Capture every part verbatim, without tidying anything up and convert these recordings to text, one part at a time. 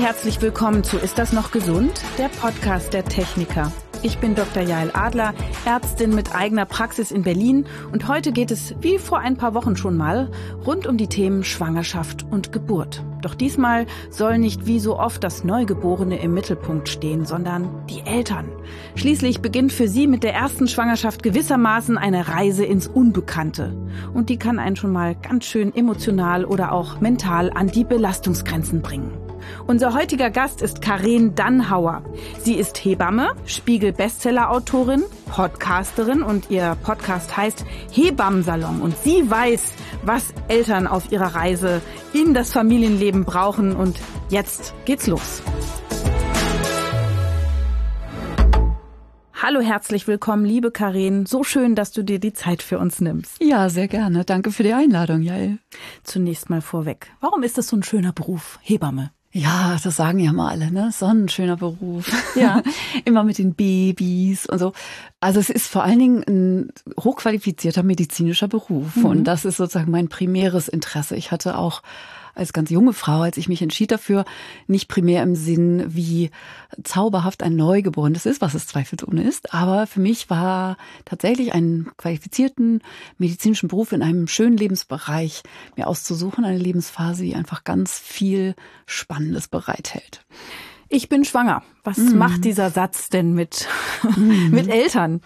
herzlich willkommen zu Ist das noch gesund? Der Podcast der Techniker. Ich bin Doktor Jael Adler, Ärztin mit eigener Praxis in Berlin und heute geht es, wie vor ein paar Wochen schon mal, rund um die Themen Schwangerschaft und Geburt. Doch diesmal soll nicht wie so oft das Neugeborene im Mittelpunkt stehen, sondern die Eltern. Schließlich beginnt für sie mit der ersten Schwangerschaft gewissermaßen eine Reise ins Unbekannte. Und die kann einen schon mal ganz schön emotional oder auch mental an die Belastungsgrenzen bringen. Unser heutiger Gast ist Karin Dannhauer. Sie ist Hebamme, Spiegel-Bestseller-Autorin, Podcasterin und ihr Podcast heißt Hebammensalon. Und sie weiß, was Eltern auf ihrer Reise in das Familienleben brauchen. Und jetzt geht's los. Hallo, herzlich willkommen, liebe Karin. So schön, dass du dir die Zeit für uns nimmst. Ja, sehr gerne. Danke für die Einladung, Jael. Zunächst mal vorweg. Warum ist das so ein schöner Beruf, Hebamme? Ja, das sagen ja mal alle, ne? So ein schöner Beruf. Ja. Immer mit den Babys und so. Also es ist vor allen Dingen ein hochqualifizierter medizinischer Beruf. Mhm. Und das ist sozusagen mein primäres Interesse. Ich hatte auch als ganz junge Frau, als ich mich entschied dafür, nicht primär im Sinn, wie zauberhaft ein Neugeborenes ist, was es zweifelsohne ist. Aber für mich war tatsächlich einen qualifizierten medizinischen Beruf in einem schönen Lebensbereich mir auszusuchen, eine Lebensphase, die einfach ganz viel Spannendes bereithält. Ich bin schwanger. Was mm. macht dieser Satz denn mit, mm. mit Eltern?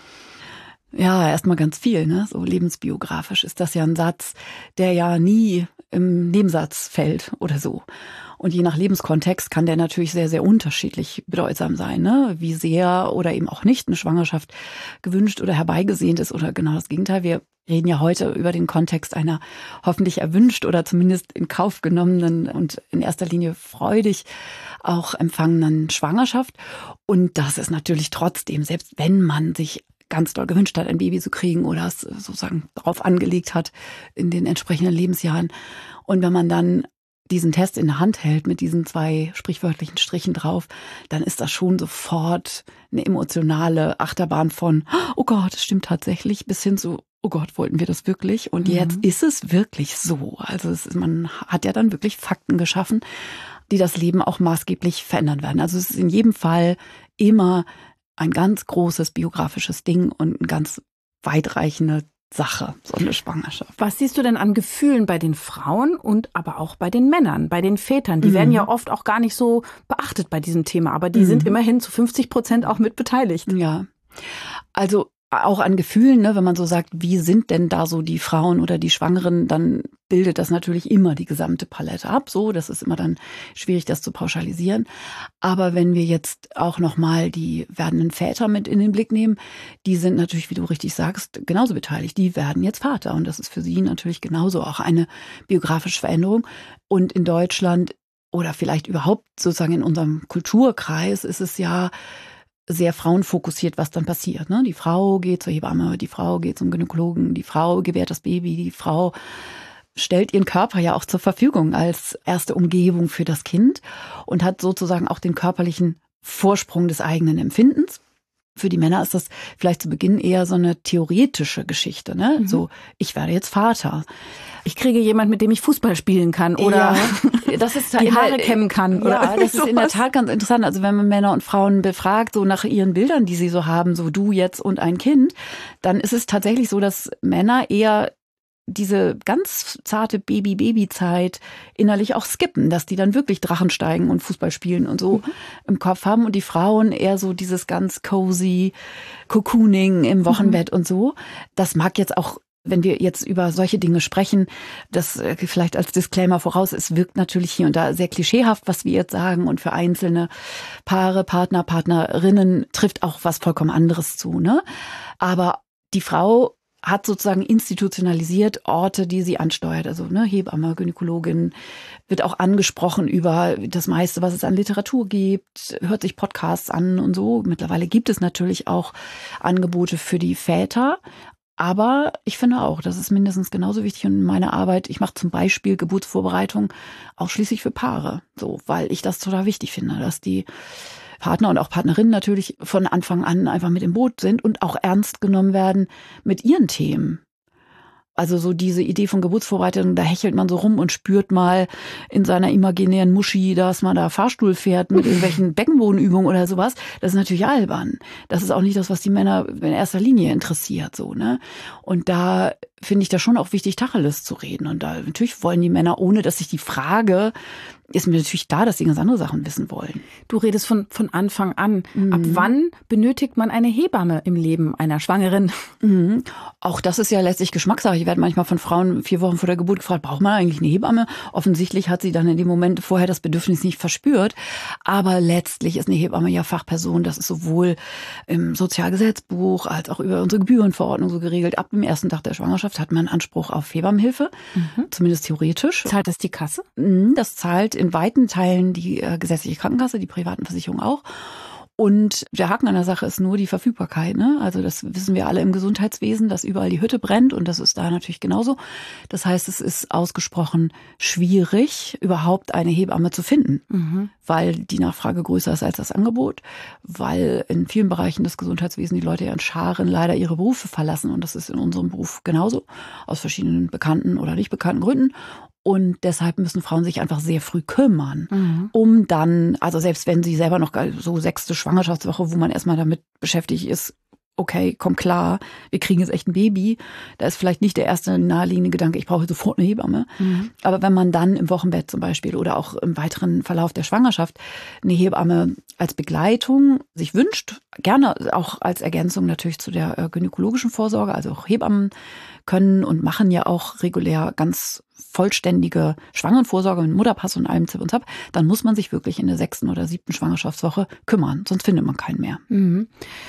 Ja, erstmal ganz viel, ne? So lebensbiografisch ist das ja ein Satz, der ja nie im Nebensatz fällt oder so. Und je nach Lebenskontext kann der natürlich sehr, sehr unterschiedlich bedeutsam sein, ne? Wie sehr oder eben auch nicht eine Schwangerschaft gewünscht oder herbeigesehnt ist oder genau das Gegenteil. Wir reden ja heute über den Kontext einer hoffentlich erwünscht oder zumindest in Kauf genommenen und in erster Linie freudig auch empfangenen Schwangerschaft. Und das ist natürlich trotzdem, selbst wenn man sich ganz doll gewünscht hat, ein Baby zu kriegen oder es sozusagen darauf angelegt hat in den entsprechenden Lebensjahren. Und wenn man dann diesen Test in der Hand hält mit diesen zwei sprichwörtlichen Strichen drauf, dann ist das schon sofort eine emotionale Achterbahn von, oh Gott, das stimmt tatsächlich, bis hin zu, oh Gott, wollten wir das wirklich? Und mhm. jetzt ist es wirklich so. Also es ist, man hat ja dann wirklich Fakten geschaffen, die das Leben auch maßgeblich verändern werden. Also es ist in jedem Fall immer ein ganz großes biografisches Ding und eine ganz weitreichende Sache, so eine Schwangerschaft. Was siehst du denn an Gefühlen bei den Frauen und aber auch bei den Männern, bei den Vätern? Die mhm. werden ja oft auch gar nicht so beachtet bei diesem Thema, aber die mhm. sind immerhin zu fünfzig Prozent auch mit beteiligt. Ja, also auch an Gefühlen, ne, wenn man so sagt, wie sind denn da so die Frauen oder die Schwangeren, dann bildet das natürlich immer die gesamte Palette ab. So, das ist immer dann schwierig, das zu pauschalisieren. Aber wenn wir jetzt auch nochmal die werdenden Väter mit in den Blick nehmen, die sind natürlich, wie du richtig sagst, genauso beteiligt. Die werden jetzt Vater und das ist für sie natürlich genauso auch eine biografische Veränderung. Und in Deutschland oder vielleicht überhaupt sozusagen in unserem Kulturkreis ist es ja sehr frauenfokussiert, was dann passiert. Ne? Die Frau geht zur Hebamme, die Frau geht zum Gynäkologen, die Frau gebärt das Baby, die Frau stellt ihren Körper ja auch zur Verfügung als erste Umgebung für das Kind und hat sozusagen auch den körperlichen Vorsprung des eigenen Empfindens. Für die Männer ist das vielleicht zu Beginn eher so eine theoretische Geschichte. Ne? Mhm. So, ich werde jetzt Vater. Ich kriege jemand, mit dem ich Fußball spielen kann oder ja, das ist die Haare kämmen kann. Oder ja, das ist in der Tat ganz interessant. Also wenn man Männer und Frauen befragt, so nach ihren Bildern, die sie so haben, so du jetzt und ein Kind, dann ist es tatsächlich so, dass Männer eher diese ganz zarte Baby-Baby-Zeit innerlich auch skippen, dass die dann wirklich Drachen steigen und Fußball spielen und so mhm. im Kopf haben und die Frauen eher so dieses ganz cozy Cocooning im Wochenbett mhm. und so. Das mag jetzt auch, wenn wir jetzt über solche Dinge sprechen, das vielleicht als Disclaimer voraus, es wirkt natürlich hier und da sehr klischeehaft, was wir jetzt sagen und für einzelne Paare, Partner, Partnerinnen trifft auch was vollkommen anderes zu, ne? Aber die Frau hat sozusagen institutionalisiert Orte, die sie ansteuert. Also ne, Hebamme, Gynäkologin, wird auch angesprochen über das meiste, was es an Literatur gibt, hört sich Podcasts an und so. Mittlerweile gibt es natürlich auch Angebote für die Väter. Aber ich finde auch, das ist mindestens genauso wichtig und in meiner Arbeit, ich mache zum Beispiel Geburtsvorbereitung ausschließlich für Paare. So, weil ich das total wichtig finde, dass die Partner und auch Partnerinnen natürlich von Anfang an einfach mit im Boot sind und auch ernst genommen werden mit ihren Themen. Also so diese Idee von Geburtsvorbereitung, da hechelt man so rum und spürt mal in seiner imaginären Muschi, dass man da Fahrstuhl fährt mit irgendwelchen Beckenbodenübungen oder sowas. Das ist natürlich albern. Das ist auch nicht das, was die Männer in erster Linie interessiert, so, ne? Und da finde ich das schon auch wichtig, Tacheles zu reden. Und da natürlich wollen die Männer, ohne dass ich die Frage, ist mir natürlich da, dass sie ganz andere Sachen wissen wollen. Du redest von, von Anfang an. Mhm. Ab wann benötigt man eine Hebamme im Leben einer Schwangeren? Mhm. Auch das ist ja letztlich Geschmackssache. Ich werde manchmal von Frauen vier Wochen vor der Geburt gefragt, braucht man eigentlich eine Hebamme? Offensichtlich hat sie dann in dem Moment vorher das Bedürfnis nicht verspürt. Aber letztlich ist eine Hebamme ja Fachperson. Das ist sowohl im Sozialgesetzbuch als auch über unsere Gebührenverordnung so geregelt. Ab dem ersten Tag der Schwangerschaft hat man Anspruch auf Hebammenhilfe, mhm. zumindest theoretisch. Zahlt das die Kasse? Das zahlt in weiten Teilen die äh, gesetzliche Krankenkasse, die privaten Versicherungen auch. Und der Haken an der Sache ist nur die Verfügbarkeit, ne? Also das wissen wir alle im Gesundheitswesen, dass überall die Hütte brennt und das ist da natürlich genauso. Das heißt, es ist ausgesprochen schwierig, überhaupt eine Hebamme zu finden, mhm. weil die Nachfrage größer ist als das Angebot, weil in vielen Bereichen des Gesundheitswesens die Leute ja in Scharen leider ihre Berufe verlassen und das ist in unserem Beruf genauso, aus verschiedenen bekannten oder nicht bekannten Gründen. Und deshalb müssen Frauen sich einfach sehr früh kümmern, mhm. um dann, also selbst wenn sie selber noch so sechste Schwangerschaftswoche, wo man erstmal damit beschäftigt ist, okay, komm klar, wir kriegen jetzt echt ein Baby. Da ist vielleicht nicht der erste naheliegende Gedanke, ich brauche sofort eine Hebamme. Mhm. Aber wenn man dann im Wochenbett zum Beispiel oder auch im weiteren Verlauf der Schwangerschaft eine Hebamme als Begleitung sich wünscht, gerne auch als Ergänzung natürlich zu der gynäkologischen Vorsorge, also auch Hebammen können und machen ja auch regulär ganz vollständige Schwangerenvorsorge mit Mutterpass und allem Zip und Zap, dann muss man sich wirklich in der sechsten oder siebten Schwangerschaftswoche kümmern, sonst findet man keinen mehr. Mhm.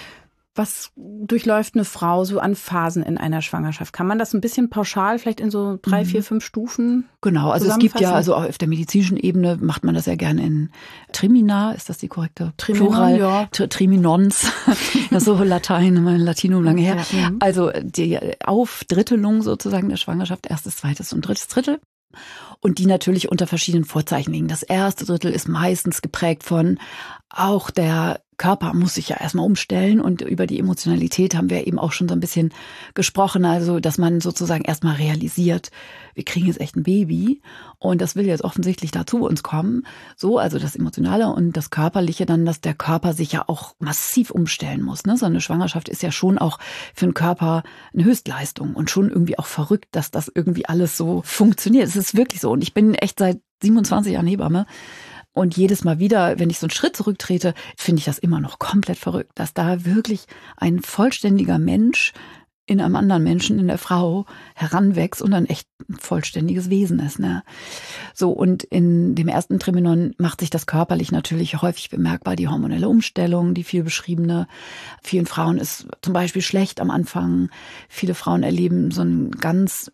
Was durchläuft eine Frau so an Phasen in einer Schwangerschaft? Kann man das ein bisschen pauschal, vielleicht in so drei, mhm. vier, fünf Stufen? Genau, also es gibt ja, also auf der medizinischen Ebene macht man das ja gerne in Trimina, ist das die korrekte Triminon, Plural? Ja. Triminons, das ist so Latein, mein Latinum lange her. Ja, mhm. Also die Aufdrittelung sozusagen der Schwangerschaft, erstes, zweites und drittes Drittel. Und die natürlich unter verschiedenen Vorzeichen liegen. Das erste Drittel ist meistens geprägt von, auch der Körper muss sich ja erstmal umstellen und über die Emotionalität haben wir eben auch schon so ein bisschen gesprochen, also dass man sozusagen erstmal realisiert, wir kriegen jetzt echt ein Baby und das will jetzt offensichtlich da zu uns kommen. So, also das Emotionale und das Körperliche dann, dass der Körper sich ja auch massiv umstellen muss. Ne? So eine Schwangerschaft ist ja schon auch für den Körper eine Höchstleistung und schon irgendwie auch verrückt, dass das irgendwie alles so funktioniert. Es ist wirklich so und ich bin echt seit siebenundzwanzig Jahren Hebamme. Und jedes Mal wieder, wenn ich so einen Schritt zurücktrete, finde ich das immer noch komplett verrückt, dass da wirklich ein vollständiger Mensch in einem anderen Menschen, in der Frau, heranwächst und dann echt ein vollständiges Wesen ist. Ne? So, und in dem ersten Triminon macht sich das körperlich natürlich häufig bemerkbar, die hormonelle Umstellung, die viel beschriebene. Vielen Frauen ist zum Beispiel schlecht am Anfang. Viele Frauen erleben so ein ganz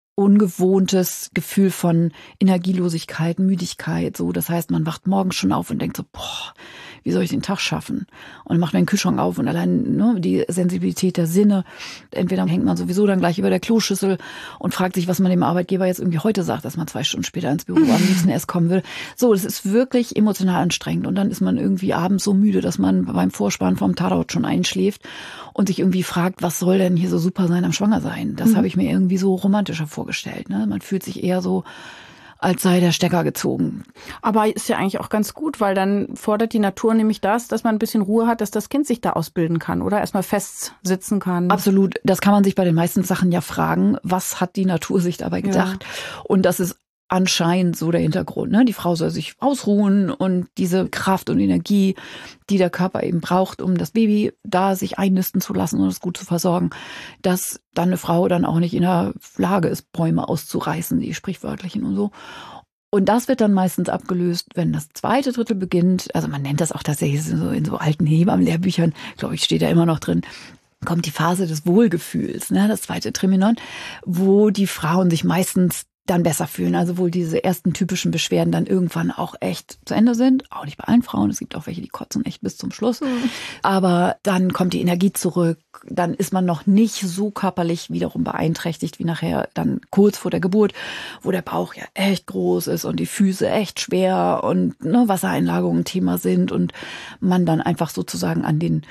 ungewohntes Gefühl von Energielosigkeit, Müdigkeit, so. Das heißt, man wacht morgens schon auf und denkt so, boah, wie soll ich den Tag schaffen? Und macht den Kühlschrank auf und allein ne, die Sensibilität der Sinne. Entweder hängt man sowieso dann gleich über der Kloschüssel und fragt sich, was man dem Arbeitgeber jetzt irgendwie heute sagt, dass man zwei Stunden später ins Büro am liebsten erst kommen will. So, das ist wirklich emotional anstrengend. Und dann ist man irgendwie abends so müde, dass man beim Vorspann vom Tatort schon einschläft und sich irgendwie fragt, was soll denn hier so super sein am Schwangersein? Das mhm. habe ich mir irgendwie so romantischer vorgestellt. Ne? Man fühlt sich eher so, als sei der Stecker gezogen. Aber ist ja eigentlich auch ganz gut, weil dann fordert die Natur nämlich das, dass man ein bisschen Ruhe hat, dass das Kind sich da ausbilden kann oder erstmal fest sitzen kann. Absolut. Das kann man sich bei den meisten Sachen ja fragen. Was hat die Natur sich dabei gedacht? Ja. Und das ist anscheinend so der Hintergrund. Ne? Die Frau soll sich ausruhen und diese Kraft und Energie, die der Körper eben braucht, um das Baby da sich einnisten zu lassen und es gut zu versorgen, dass dann eine Frau dann auch nicht in der Lage ist, Bäume auszureißen, die sprichwörtlichen und so. Und das wird dann meistens abgelöst, wenn das zweite Drittel beginnt. Also man nennt das auch tatsächlich so in so alten Hebammenlehrbüchern, glaube ich, steht da immer noch drin, kommt die Phase des Wohlgefühls, ne? Das zweite Triminon, wo die Frauen sich meistens dann besser fühlen. Also wohl diese ersten typischen Beschwerden dann irgendwann auch echt zu Ende sind. Auch nicht bei allen Frauen. Es gibt auch welche, die kotzen echt bis zum Schluss. Mhm. Aber dann kommt die Energie zurück. Dann ist man noch nicht so körperlich wiederum beeinträchtigt wie nachher dann kurz vor der Geburt, wo der Bauch ja echt groß ist und die Füße echt schwer und ne, Wassereinlagerungen Thema sind und man dann einfach sozusagen an den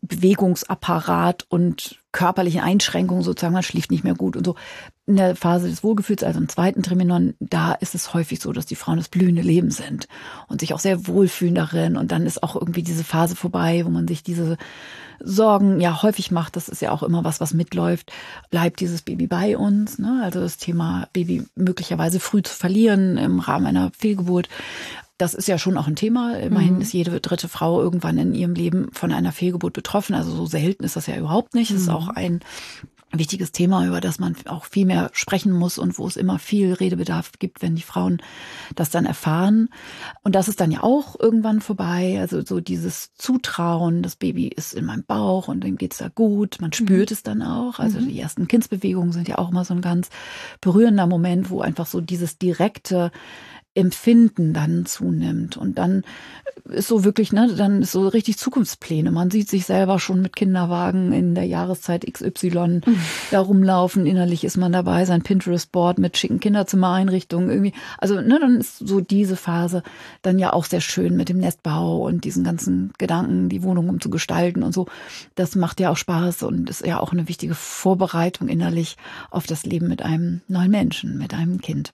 Bewegungsapparat und körperliche Einschränkungen sozusagen, man schläft nicht mehr gut und so. In der Phase des Wohlgefühls, also im zweiten Trimenon, da ist es häufig so, dass die Frauen das blühende Leben sind und sich auch sehr wohlfühlen darin. Und dann ist auch irgendwie diese Phase vorbei, wo man sich diese Sorgen ja häufig macht. Das ist ja auch immer was, was mitläuft. Bleibt dieses Baby bei uns? Ne? Also das Thema Baby möglicherweise früh zu verlieren im Rahmen einer Fehlgeburt. Das ist ja schon auch ein Thema. Immerhin mhm. ist jede dritte Frau irgendwann in ihrem Leben von einer Fehlgeburt betroffen. Also so selten ist das ja überhaupt nicht. Das mhm. ist auch ein wichtiges Thema, über das man auch viel mehr sprechen muss und wo es immer viel Redebedarf gibt, wenn die Frauen das dann erfahren. Und das ist dann ja auch irgendwann vorbei. Also so dieses Zutrauen, das Baby ist in meinem Bauch und dem geht's da gut. Man spürt mhm. es dann auch. Also mhm. die ersten Kindsbewegungen sind ja auch immer so ein ganz berührender Moment, wo einfach so dieses direkte Empfinden dann zunimmt. Und dann ist so wirklich, ne, dann ist so richtig Zukunftspläne. Man sieht sich selber schon mit Kinderwagen in der Jahreszeit X Y mhm. da rumlaufen. Innerlich ist man dabei, sein Pinterest-Board mit schicken Kinderzimmereinrichtungen irgendwie. Also, ne, dann ist so diese Phase dann ja auch sehr schön mit dem Nestbau und diesen ganzen Gedanken, die Wohnung umzugestalten und so. Das macht ja auch Spaß und ist ja auch eine wichtige Vorbereitung innerlich auf das Leben mit einem neuen Menschen, mit einem Kind.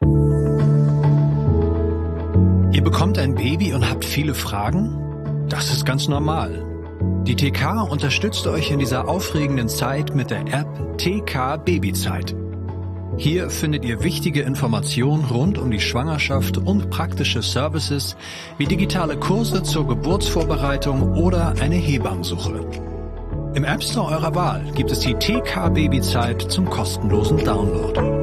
Ihr bekommt ein Baby und habt viele Fragen? Das ist ganz normal. Die T K unterstützt euch in dieser aufregenden Zeit mit der App T K Babyzeit. Hier findet ihr wichtige Informationen rund um die Schwangerschaft und praktische Services wie digitale Kurse zur Geburtsvorbereitung oder eine Hebammensuche. Im App Store eurer Wahl gibt es die T K Babyzeit zum kostenlosen Download.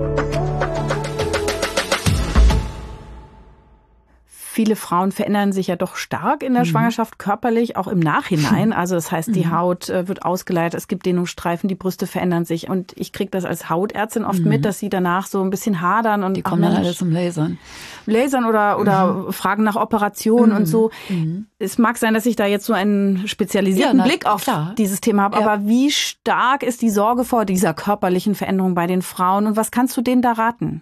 Viele Frauen verändern sich ja doch stark in der mhm. Schwangerschaft körperlich, auch im Nachhinein. Also das heißt, die mhm. Haut äh, wird ausgeleitet, es gibt Dehnungsstreifen, die Brüste verändern sich. Und ich kriege das als Hautärztin oft mhm. mit, dass sie danach so ein bisschen hadern. Und die kommen dann alle zum Lasern. Lasern oder, oder mhm. fragen nach Operationen mhm. und so. Mhm. Es mag sein, dass ich da jetzt so einen spezialisierten ja, na, Blick auf klar. dieses Thema habe. Ja. Aber wie stark ist die Sorge vor dieser körperlichen Veränderung bei den Frauen? Und was kannst du denen da raten?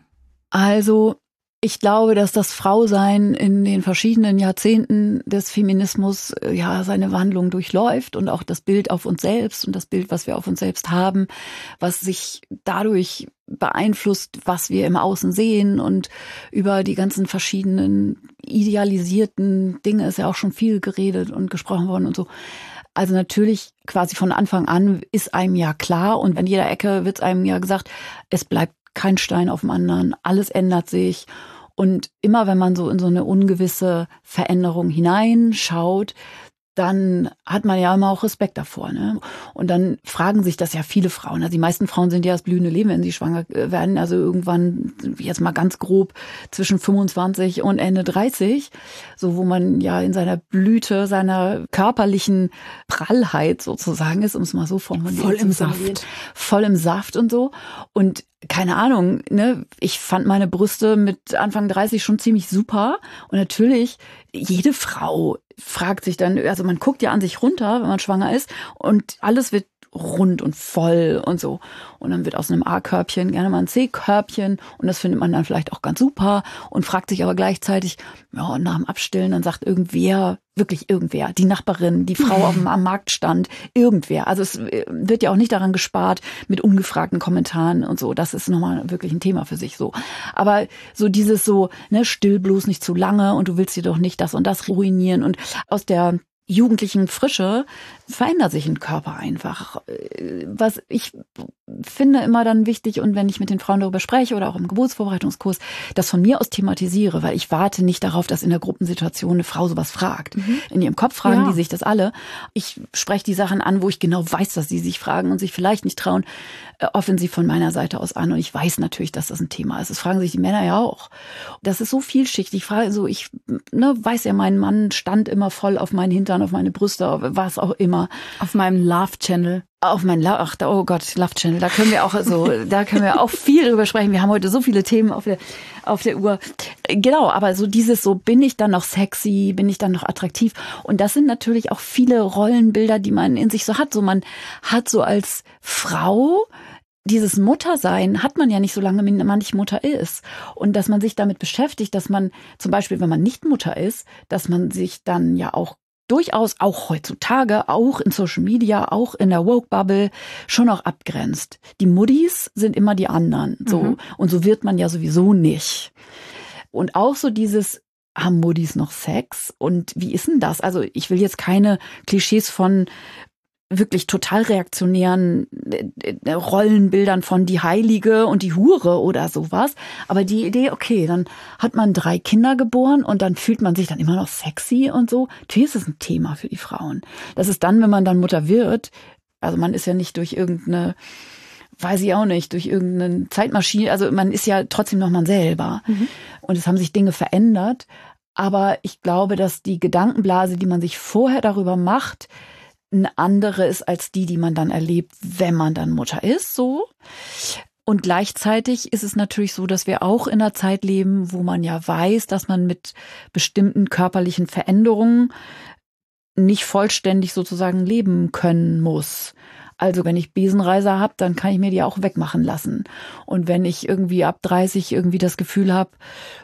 Also ich glaube, dass das Frausein in den verschiedenen Jahrzehnten des Feminismus ja seine Wandlung durchläuft und auch das Bild auf uns selbst und das Bild, was wir auf uns selbst haben, was sich dadurch beeinflusst, was wir im Außen sehen und über die ganzen verschiedenen idealisierten Dinge ist ja auch schon viel geredet und gesprochen worden und so. Also natürlich quasi von Anfang an ist einem ja klar und an jeder Ecke wird es einem ja gesagt, es bleibt kein Stein auf dem anderen, alles ändert sich. Und immer wenn man so in so eine ungewisse Veränderung hineinschaut, dann hat man ja immer auch Respekt davor, ne? Und dann fragen sich das ja viele Frauen. Also die meisten Frauen sind ja das blühende Leben, wenn sie schwanger werden. Also irgendwann, jetzt mal ganz grob, zwischen fünfundzwanzig und Ende dreißig. So, wo man ja in seiner Blüte, seiner körperlichen Prallheit sozusagen ist, um es mal so formulieren. Voll im Saft. Voll im Saft und so. Und keine Ahnung, ne, ich fand meine Brüste mit Anfang dreißig schon ziemlich super. Und natürlich, jede Frau fragt sich dann, also man guckt ja an sich runter, wenn man schwanger ist und alles wird rund und voll und so. Und dann wird aus einem A-Körbchen gerne mal ein C-Körbchen und das findet man dann vielleicht auch ganz super und fragt sich aber gleichzeitig, ja, nach dem Abstillen, dann sagt irgendwer, wirklich irgendwer, die Nachbarin, die Frau auf dem, am Marktstand, irgendwer. Also es wird ja auch nicht daran gespart mit ungefragten Kommentaren und so. Das ist nochmal wirklich ein Thema für sich so. Aber so dieses so, ne, still bloß nicht zu lange und du willst dir doch nicht das und das ruinieren und aus der jugendlichen Frische verändert sich ein Körper einfach. Was ich finde immer dann wichtig und wenn ich mit den Frauen darüber spreche oder auch im Geburtsvorbereitungskurs, das von mir aus thematisiere, weil ich warte nicht darauf, dass in der Gruppensituation eine Frau sowas fragt. Mhm. In ihrem Kopf fragen ja. die sich das alle. Ich spreche die Sachen an, wo ich genau weiß, dass sie sich fragen und sich vielleicht nicht trauen, offensiv von meiner Seite aus an. Und ich weiß natürlich, dass das ein Thema ist. Das fragen sich die Männer ja auch. Das ist so vielschichtig. Ich frage so, ich ne, weiß ja, mein Mann stand immer voll auf meinen Hintern, auf meine Brüste, auf was auch immer. Auf meinem Love Channel. Auf meinen Love, ach, oh Gott, Love Channel. Da können wir auch so, da können wir auch viel drüber sprechen. Wir haben heute so viele Themen auf der, auf der Uhr. Genau, aber so dieses so, bin ich dann noch sexy? Bin ich dann noch attraktiv? Und das sind natürlich auch viele Rollenbilder, die man in sich so hat. So, man hat so als Frau dieses Muttersein hat man ja nicht so lange, wenn man nicht Mutter ist. Und dass man sich damit beschäftigt, dass man zum Beispiel, wenn man nicht Mutter ist, dass man sich dann ja auch durchaus auch heutzutage, auch in Social Media, auch in der Woke-Bubble schon auch abgrenzt. Die Muddis sind immer die anderen. So. Mhm. Und so wird man ja sowieso nicht. Und auch so dieses, haben Muddis noch Sex? Und wie ist denn das? Also ich will jetzt keine Klischees von wirklich total reaktionären Rollenbildern von die Heilige und die Hure oder sowas. Aber die Idee, okay, dann hat man drei Kinder geboren und dann fühlt man sich dann immer noch sexy und so. Natürlich ist es ein Thema für die Frauen. Das ist dann, wenn man dann Mutter wird, also man ist ja nicht durch irgendeine, weiß ich auch nicht, durch irgendeine Zeitmaschine, also man ist ja trotzdem noch man selber. Mhm. Und es haben sich Dinge verändert. Aber ich glaube, dass die Gedankenblase, die man sich vorher darüber macht, eine andere ist als die, die man dann erlebt, wenn man dann Mutter ist, so. Und gleichzeitig ist es natürlich so, dass wir auch in einer Zeit leben, wo man ja weiß, dass man mit bestimmten körperlichen Veränderungen nicht vollständig sozusagen leben können muss. Also wenn ich Besenreiser habe, dann kann ich mir die auch wegmachen lassen. Und wenn ich irgendwie ab dreißig irgendwie das Gefühl habe,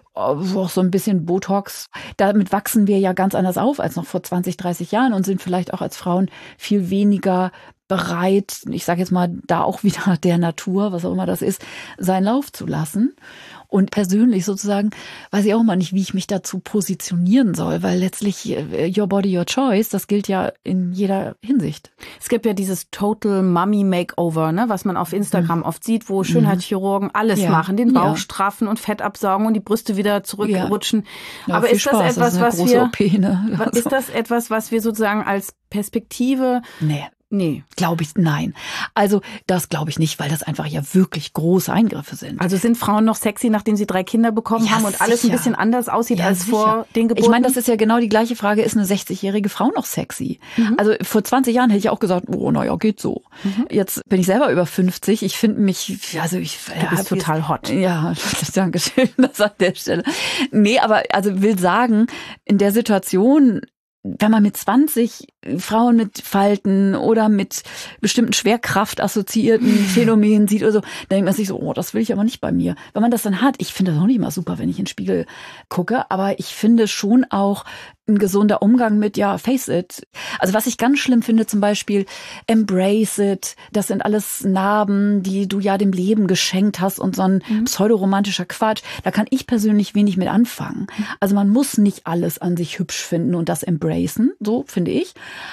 auch so ein bisschen Botox. Damit wachsen wir ja ganz anders auf als noch vor zwanzig, dreißig Jahren und sind vielleicht auch als Frauen viel weniger bereit, ich sage jetzt mal, da auch wieder der Natur, was auch immer das ist, seinen Lauf zu lassen. Und persönlich sozusagen weiß ich auch mal nicht, wie ich mich dazu positionieren soll, weil letztlich your body, your choice, das gilt ja in jeder Hinsicht. Es gibt ja dieses Total Mummy Makeover, ne, was man auf Instagram mhm. oft sieht, wo Schönheitschirurgen alles ja. machen, den Bauch ja. straffen und Fett absaugen und die Brüste wieder zurückrutschen. Ja. Ja, Aber ist das etwas, das was wir, O P, ne? Also. Ist das etwas, was wir sozusagen als Perspektive? Nee. Nee, glaube ich, nein. Also das glaube ich nicht, weil das einfach ja wirklich große Eingriffe sind. Also sind Frauen noch sexy, nachdem sie drei Kinder bekommen ja, haben und sicher. alles ein bisschen anders aussieht ja, als sicher. vor den Geburten? Ich meine, das ist ja genau die gleiche Frage, ist eine sechzigjährige Frau noch sexy? Mhm. Also vor zwanzig Jahren hätte ich auch gesagt, oh, naja, geht so. Mhm. Jetzt bin ich selber über fünfzig, ich finde mich, also ich... Du ja, bist total hot. Ja, danke schön, das an der Stelle. Nee, aber also will sagen, in der Situation... Wenn man mit zwanzig Frauen mit Falten oder mit bestimmten Schwerkraft assoziierten Phänomenen sieht oder so, dann denkt man sich so, oh, das will ich aber nicht bei mir. Wenn man das dann hat, ich finde das auch nicht mal super, wenn ich in den Spiegel gucke, aber ich finde schon auch ein gesunder Umgang mit, ja, face it. Also was ich ganz schlimm finde, zum Beispiel embrace it. Das sind alles Narben, die du ja dem Leben geschenkt hast und so ein mhm. pseudoromantischer Quatsch. Da kann ich persönlich wenig mit anfangen. Also man muss nicht alles an sich hübsch finden und das embracen, so finde ich.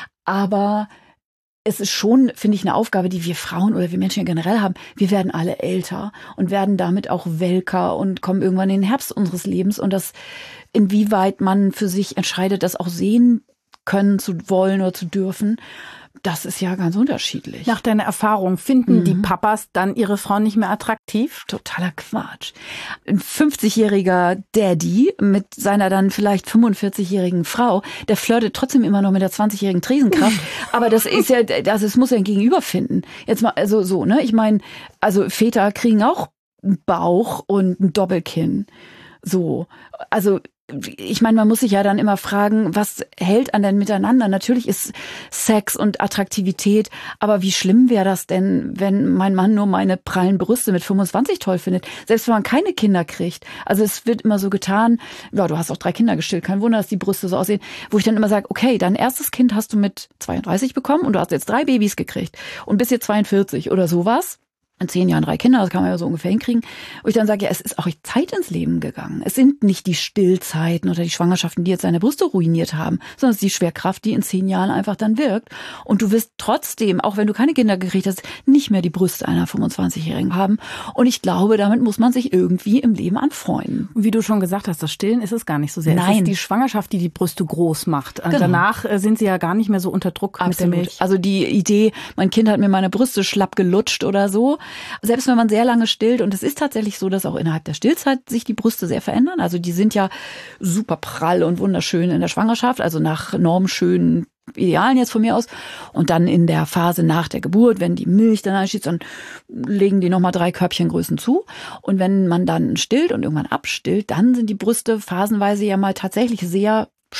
Aber es ist schon, finde ich, eine Aufgabe, die wir Frauen oder wir Menschen generell haben. Wir werden alle älter und werden damit auch welker und kommen irgendwann in den Herbst unseres Lebens. Und das, inwieweit man für sich entscheidet, das auch sehen können zu wollen oder zu dürfen, das ist ja ganz unterschiedlich. Nach deiner Erfahrung, finden mhm. die Papas dann ihre Frauen nicht mehr attraktiv? Totaler Quatsch. Ein fünfzigjähriger Daddy mit seiner dann vielleicht fünfundvierzigjährigen Frau, der flirtet trotzdem immer noch mit der zwanzigjährigen Tresenkraft. Aber das ist ja, das, das muss ja ein Gegenüber finden. Jetzt mal, also so, ne? Ich meine, also Väter kriegen auch einen Bauch und ein Doppelkinn. So, also ich meine, man muss sich ja dann immer fragen, was hält an denn miteinander? Natürlich ist Sex und Attraktivität, aber wie schlimm wäre das denn, wenn mein Mann nur meine prallen Brüste mit fünfundzwanzig toll findet? Selbst wenn man keine Kinder kriegt. Also es wird immer so getan, ja, du hast auch drei Kinder gestillt, kein Wunder, dass die Brüste so aussehen. Wo ich dann immer sage, okay, dein erstes Kind hast du mit zweiunddreißig bekommen und du hast jetzt drei Babys gekriegt und bist jetzt zweiundvierzig oder sowas. In zehn Jahren drei Kinder, das kann man ja so ungefähr hinkriegen. Und ich dann sage, ja, es ist auch Zeit ins Leben gegangen. Es sind nicht die Stillzeiten oder die Schwangerschaften, die jetzt deine Brüste ruiniert haben, sondern es ist die Schwerkraft, die in zehn Jahren einfach dann wirkt. Und du wirst trotzdem, auch wenn du keine Kinder gekriegt hast, nicht mehr die Brüste einer fünfundzwanzigjährigen haben. Und ich glaube, damit muss man sich irgendwie im Leben anfreunden. Wie du schon gesagt hast, das Stillen ist es gar nicht so sehr. Nein. Es ist die Schwangerschaft, die die Brüste groß macht. Genau. Danach sind sie ja gar nicht mehr so unter Druck Absolut. Mit der Milch. Also die Idee, mein Kind hat mir meine Brüste schlapp gelutscht oder so, selbst wenn man sehr lange stillt, und es ist tatsächlich so, dass auch innerhalb der Stillzeit sich die Brüste sehr verändern. Also die sind ja super prall und wunderschön in der Schwangerschaft, also nach normschönen Idealen jetzt von mir aus. Und dann in der Phase nach der Geburt, wenn die Milch dann einschießt, dann legen die nochmal drei Körbchengrößen zu. Und wenn man dann stillt und irgendwann abstillt, dann sind die Brüste phasenweise ja mal tatsächlich sehr schlapp.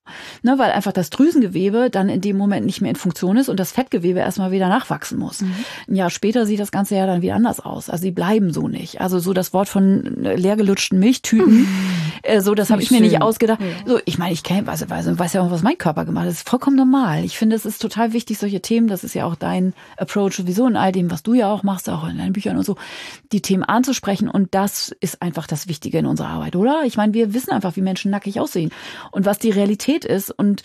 Ne, weil einfach das Drüsengewebe dann in dem Moment nicht mehr in Funktion ist und das Fettgewebe erstmal wieder nachwachsen muss. Mhm. Ein Jahr später sieht das Ganze ja dann wieder anders aus. Also die bleiben so nicht. Also so das Wort von leergelutschten Milchtüten, mhm. äh, so das habe ich mir nicht ausgedacht. Ja. So, ich meine, ich kenn, weiß, weiß, weiß ja auch, was mein Körper gemacht hat. Das ist vollkommen normal. Ich finde, es ist total wichtig, solche Themen, das ist ja auch dein Approach sowieso in all dem, was du ja auch machst, auch in deinen Büchern und so, die Themen anzusprechen. Und das ist einfach das Wichtige in unserer Arbeit, oder? Ich meine, wir wissen einfach, wie Menschen nackig aussehen und was die Realität ist und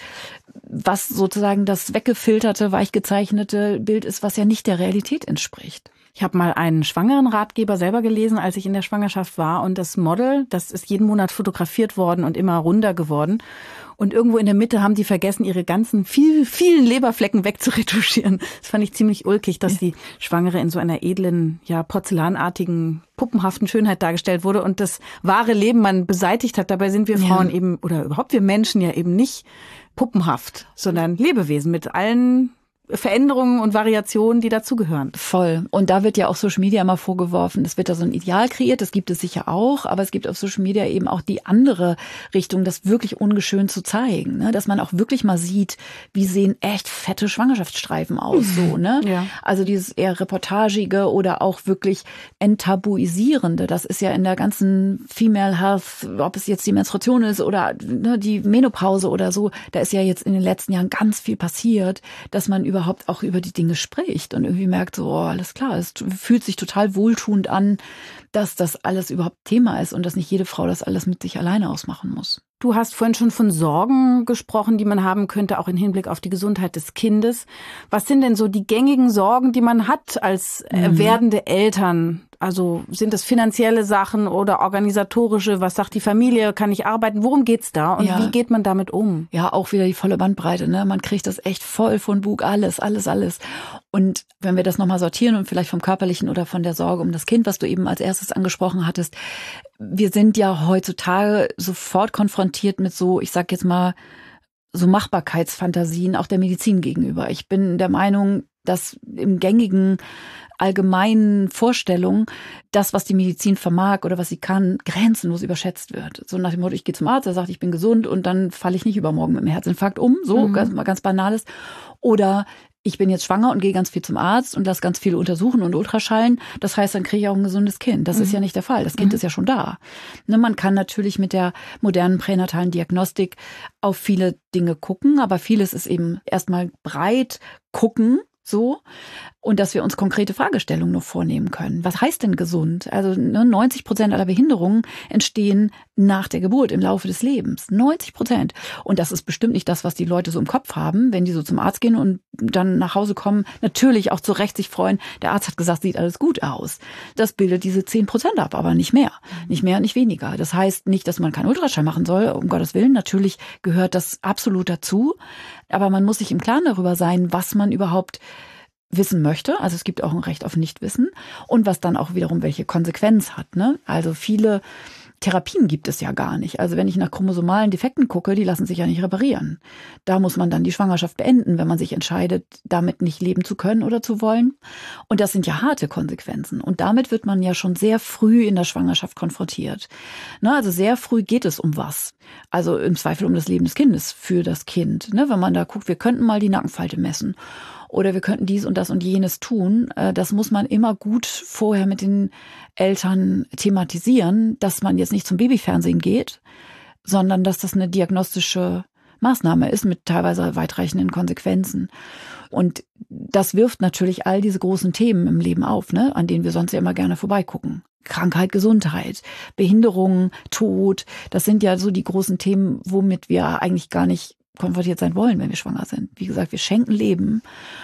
was sozusagen das weggefilterte, weichgezeichnete Bild ist, was ja nicht der Realität entspricht. Ich habe mal einen schwangeren Ratgeber selber gelesen, als ich in der Schwangerschaft war. Und das Model, das ist jeden Monat fotografiert worden und immer runder geworden. Und irgendwo in der Mitte haben die vergessen, ihre ganzen viel, vielen Leberflecken wegzuretuschieren. Das fand ich ziemlich ulkig, dass die Schwangere in so einer edlen, ja, porzellanartigen, puppenhaften Schönheit dargestellt wurde und das wahre Leben man beseitigt hat. Dabei sind wir Frauen ja. eben, oder überhaupt wir Menschen ja eben nicht puppenhaft, sondern Lebewesen mit allen Veränderungen und Variationen, die dazugehören. Voll. Und da wird ja auch Social Media immer vorgeworfen, es wird da so ein Ideal kreiert, das gibt es sicher auch, aber es gibt auf Social Media eben auch die andere Richtung, das wirklich ungeschönt zu zeigen, ne? Dass man auch wirklich mal sieht, wie sehen echt fette Schwangerschaftsstreifen aus, so, ne? Ja. Also dieses eher reportagige oder auch wirklich enttabuisierende, das ist ja in der ganzen Female Health, ob es jetzt die Menstruation ist oder ne, die Menopause oder so, da ist ja jetzt in den letzten Jahren ganz viel passiert, dass man über überhaupt auch über die Dinge spricht und irgendwie merkt so, oh, alles klar, es fühlt sich total wohltuend an, dass das alles überhaupt Thema ist und dass nicht jede Frau das alles mit sich alleine ausmachen muss. Du hast vorhin schon von Sorgen gesprochen, die man haben könnte, auch im Hinblick auf die Gesundheit des Kindes. Was sind denn so die gängigen Sorgen, die man hat als mhm. werdende Eltern? Also sind das finanzielle Sachen oder organisatorische? Was sagt die Familie? Kann ich arbeiten? Worum geht's da? Und ja. wie geht man damit um? Ja, auch wieder die volle Bandbreite, ne? Man kriegt das echt voll von Bug, alles, alles, alles. Und wenn wir das nochmal sortieren und vielleicht vom Körperlichen oder von der Sorge um das Kind, was du eben als erstes angesprochen hattest, wir sind ja heutzutage sofort konfrontiert mit so, ich sag jetzt mal, so Machbarkeitsfantasien auch der Medizin gegenüber. Ich bin der Meinung, dass im gängigen allgemeinen Vorstellung das, was die Medizin vermag oder was sie kann, grenzenlos überschätzt wird. So nach dem Motto, ich gehe zum Arzt, der sagt, ich bin gesund und dann falle ich nicht übermorgen mit einem Herzinfarkt um. So, mhm. ganz, ganz Banales. Oder ich bin jetzt schwanger und gehe ganz viel zum Arzt und lasse ganz viel untersuchen und Ultraschallen. Das heißt, dann kriege ich auch ein gesundes Kind. Das mhm. ist ja nicht der Fall. Das Kind mhm. ist ja schon da. Ne, man kann natürlich mit der modernen pränatalen Diagnostik auf viele Dinge gucken, aber vieles ist eben erstmal breit gucken. So, und dass wir uns konkrete Fragestellungen noch vornehmen können. Was heißt denn gesund? Also ne, neunzig Prozent aller Behinderungen entstehen nach der Geburt, im Laufe des Lebens. neunzig Prozent. Und das ist bestimmt nicht das, was die Leute so im Kopf haben, wenn die so zum Arzt gehen und dann nach Hause kommen, natürlich auch zu Recht sich freuen, der Arzt hat gesagt, sieht alles gut aus. Das bildet diese zehn Prozent ab, aber nicht mehr. Nicht mehr, nicht weniger. Das heißt nicht, dass man keinen Ultraschall machen soll, um Gottes Willen. Natürlich gehört das absolut dazu. Aber man muss sich im Klaren darüber sein, was man überhaupt wissen möchte. Also es gibt auch ein Recht auf Nichtwissen und was dann auch wiederum welche Konsequenz hat, ne? Also viele Therapien gibt es ja gar nicht. Also wenn ich nach chromosomalen Defekten gucke, die lassen sich ja nicht reparieren. Da muss man dann die Schwangerschaft beenden, wenn man sich entscheidet, damit nicht leben zu können oder zu wollen. Und das sind ja harte Konsequenzen. Und damit wird man ja schon sehr früh in der Schwangerschaft konfrontiert. Ne, also sehr früh geht es um was. Also im Zweifel um das Leben des Kindes für das Kind. Ne, wenn man da guckt, wir könnten mal die Nackenfalte messen. Oder wir könnten dies und das und jenes tun. Das muss man immer gut vorher mit den Eltern thematisieren, dass man jetzt nicht zum Babyfernsehen geht, sondern dass das eine diagnostische Maßnahme ist mit teilweise weitreichenden Konsequenzen. Und das wirft natürlich all diese großen Themen im Leben auf, ne, an denen wir sonst ja immer gerne vorbeigucken. Krankheit, Gesundheit, Behinderung, Tod, das sind ja so die großen Themen, womit wir eigentlich gar nicht konfrontiert sein wollen, wenn wir schwanger sind. Wie gesagt, wir schenken Leben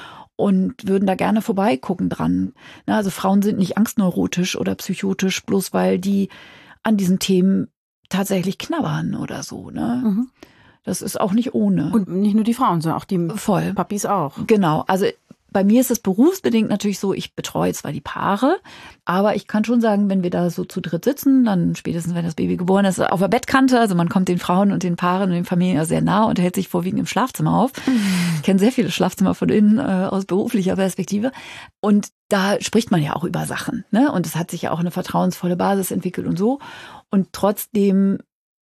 und würden da gerne vorbeigucken dran. Also Frauen sind nicht angstneurotisch oder psychotisch, bloß weil die an diesen Themen tatsächlich knabbern oder so. Ne? Mhm. Das ist auch nicht ohne. Und nicht nur die Frauen, sondern auch die Voll. Papis auch. Genau, also bei mir ist es berufsbedingt natürlich so, ich betreue zwar die Paare, aber ich kann schon sagen, wenn wir da so zu dritt sitzen, dann spätestens, wenn das Baby geboren ist, auf der Bettkante, also man kommt den Frauen und den Paaren und den Familien sehr nah und hält sich vorwiegend im Schlafzimmer auf. Mhm. Ich kenne sehr viele Schlafzimmer von innen äh, aus beruflicher Perspektive und da spricht man ja auch über Sachen, ne? Und es hat sich ja auch eine vertrauensvolle Basis entwickelt und so und trotzdem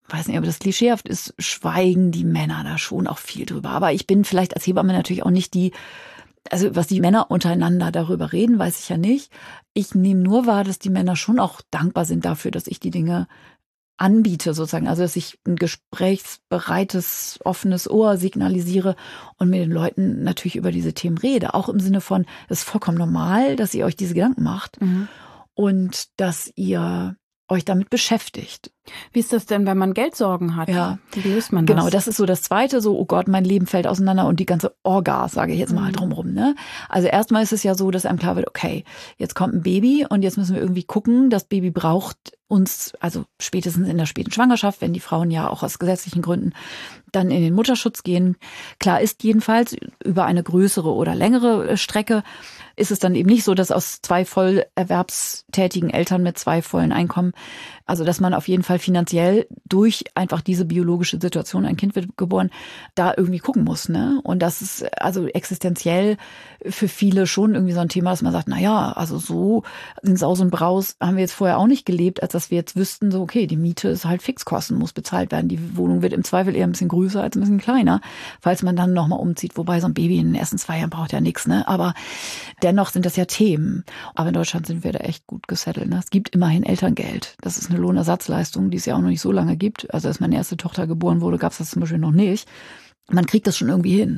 weiß nicht, ob das klischeehaft ist, schweigen die Männer da schon auch viel drüber. Aber ich bin vielleicht als Hebamme natürlich auch nicht die, also was die Männer untereinander darüber reden, weiß ich ja nicht. Ich nehme nur wahr, dass die Männer schon auch dankbar sind dafür, dass ich die Dinge anbiete sozusagen. Also dass ich ein gesprächsbereites, offenes Ohr signalisiere und mit den Leuten natürlich über diese Themen rede. Auch im Sinne von, es ist vollkommen normal, dass ihr euch diese Gedanken macht mhm. und dass ihr euch damit beschäftigt. Wie ist das denn, wenn man Geldsorgen hat? Ja, wie löst man das? Genau, das ist so das Zweite, so, oh Gott, mein Leben fällt auseinander und die ganze Orga, sage ich jetzt mal mhm. drumherum. Ne? Also erstmal ist es ja so, dass einem klar wird, okay, jetzt kommt ein Baby und jetzt müssen wir irgendwie gucken, das Baby braucht uns, also spätestens in der späten Schwangerschaft, wenn die Frauen ja auch aus gesetzlichen Gründen dann in den Mutterschutz gehen. Klar ist jedenfalls, über eine größere oder längere Strecke ist es dann eben nicht so, dass aus zwei voll erwerbstätigen Eltern mit zwei vollen Einkommen, also dass man auf jeden Fall finanziell durch einfach diese biologische Situation, ein Kind wird geboren, da irgendwie gucken muss. Ne? Und das ist also existenziell für viele schon irgendwie so ein Thema, dass man sagt, na ja, also so in Saus und Braus haben wir jetzt vorher auch nicht gelebt, als dass wir jetzt wüssten, so okay, die Miete ist halt Fixkosten, muss bezahlt werden. Die Wohnung wird im Zweifel eher ein bisschen größer als ein bisschen kleiner, falls man dann nochmal umzieht. Wobei so ein Baby in den ersten zwei Jahren braucht ja nichts, ne? Aber dennoch sind das ja Themen. Aber in Deutschland sind wir da echt gut gesettelt. Ne? Es gibt immerhin Elterngeld. Das ist eine Lohnersatzleistung, die es ja auch noch nicht so lange gibt. Also als meine erste Tochter geboren wurde, gab es das zum Beispiel noch nicht. Man kriegt das schon irgendwie hin.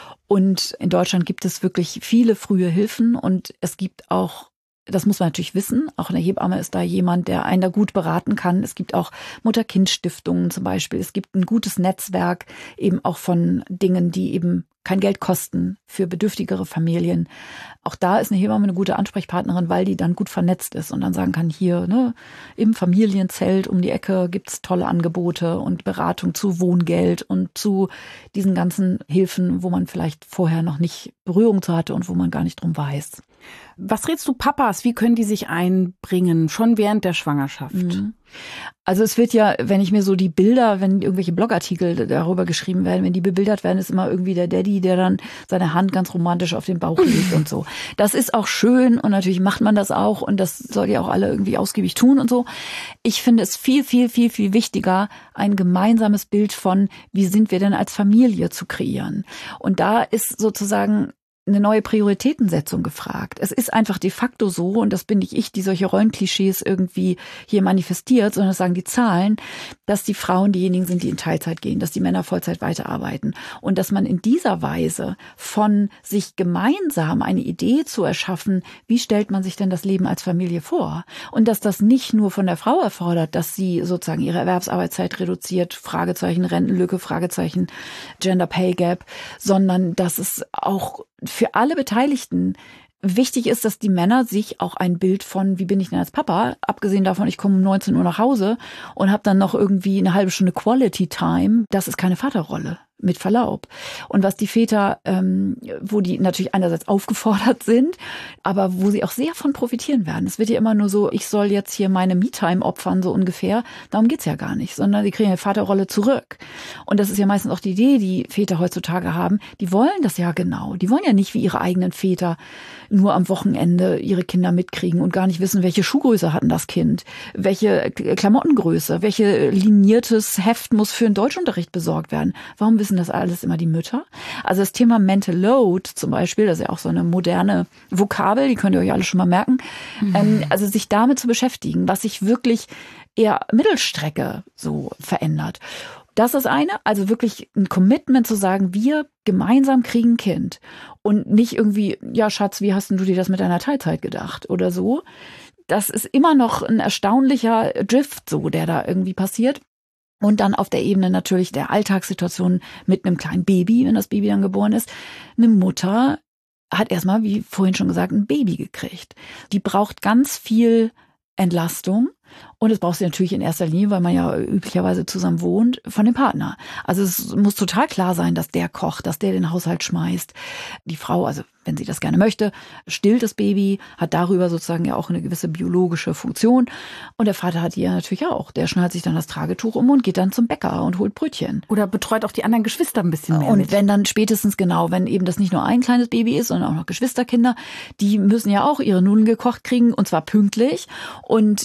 Und in Deutschland gibt es wirklich viele frühe Hilfen und es gibt auch, das muss man natürlich wissen, auch eine Hebamme ist da jemand, der einen da gut beraten kann. Es gibt auch Mutter-Kind-Stiftungen zum Beispiel. Es gibt ein gutes Netzwerk eben auch von Dingen, die eben kein Geld kosten für bedürftigere Familien. Auch da ist eine Hebamme eine gute Ansprechpartnerin, weil die dann gut vernetzt ist und dann sagen kann, hier ne, im Familienzelt um die Ecke gibt's tolle Angebote und Beratung zu Wohngeld und zu diesen ganzen Hilfen, wo man vielleicht vorher noch nicht Berührung zu hatte und wo man gar nicht drum weiß. Was rätst du Papas? Wie können die sich einbringen, schon während der Schwangerschaft? Mhm. Also es wird ja, wenn ich mir so die Bilder, wenn irgendwelche Blogartikel darüber geschrieben werden, wenn die bebildert werden, ist immer irgendwie der Daddy, der dann seine Hand ganz romantisch auf den Bauch legt und so. Das ist auch schön und natürlich macht man das auch und das soll ja auch alle irgendwie ausgiebig tun und so. Ich finde es viel, viel, viel, viel wichtiger, ein gemeinsames Bild von, wie sind wir denn als Familie zu kreieren. Und da ist sozusagen eine neue Prioritätensetzung gefragt. Es ist einfach de facto so, und das bin nicht ich, die solche Rollenklischees irgendwie hier manifestiert, sondern das sagen die Zahlen, dass die Frauen diejenigen sind, die in Teilzeit gehen, dass die Männer Vollzeit weiterarbeiten und dass man in dieser Weise von sich gemeinsam eine Idee zu erschaffen, wie stellt man sich denn das Leben als Familie vor? Und dass das nicht nur von der Frau erfordert, dass sie sozusagen ihre Erwerbsarbeitszeit reduziert, Fragezeichen, Rentenlücke, Fragezeichen, Gender Pay Gap, sondern dass es auch für alle Beteiligten wichtig ist, dass die Männer sich auch ein Bild von, wie bin ich denn als Papa, abgesehen davon, ich komme um neunzehn Uhr nach Hause und habe dann noch irgendwie eine halbe Stunde Quality Time, das ist keine Vaterrolle. Mit Verlaub. Und was die Väter, ähm, wo die natürlich einerseits aufgefordert sind, aber wo sie auch sehr von profitieren werden. Es wird ja immer nur so, ich soll jetzt hier meine Me-Time opfern, so ungefähr. Darum geht's ja gar nicht, sondern die kriegen eine Vaterrolle zurück. Und das ist ja meistens auch die Idee, die Väter heutzutage haben. Die wollen das ja genau. Die wollen ja nicht wie ihre eigenen Väter nur am Wochenende ihre Kinder mitkriegen und gar nicht wissen, welche Schuhgröße hat denn das Kind, welche Klamottengröße, welche liniertes Heft muss für den Deutschunterricht besorgt werden. Warum wissen das alles immer die Mütter? Also das Thema Mental Load zum Beispiel, das ist ja auch so eine moderne Vokabel, die könnt ihr euch alle schon mal merken. Mhm. Ähm, also sich damit zu beschäftigen, was sich wirklich eher Mittelstrecke so verändert. Das ist eine, also wirklich ein Commitment zu sagen, wir gemeinsam kriegen ein Kind. Und nicht irgendwie, ja Schatz, wie hast denn du dir das mit deiner Teilzeit gedacht oder so. Das ist immer noch ein erstaunlicher Drift so, der da irgendwie passiert. Und dann auf der Ebene natürlich der Alltagssituation mit einem kleinen Baby, wenn das Baby dann geboren ist. Eine Mutter hat erstmal, wie vorhin schon gesagt, ein Baby gekriegt. Die braucht ganz viel Entlastung. Und das braucht sie natürlich in erster Linie, weil man ja üblicherweise zusammen wohnt, von dem Partner. Also es muss total klar sein, dass der kocht, dass der den Haushalt schmeißt. Die Frau, also wenn sie das gerne möchte, stillt das Baby, hat darüber sozusagen ja auch eine gewisse biologische Funktion. Und der Vater hat die ja natürlich auch. Der schnallt sich dann das Tragetuch um und geht dann zum Bäcker und holt Brötchen. Oder betreut auch die anderen Geschwister ein bisschen mehr Und mit. wenn dann spätestens genau, wenn eben das nicht nur ein kleines Baby ist, sondern auch noch Geschwisterkinder, die müssen ja auch ihre Nudeln gekocht kriegen und zwar pünktlich und äh, müssen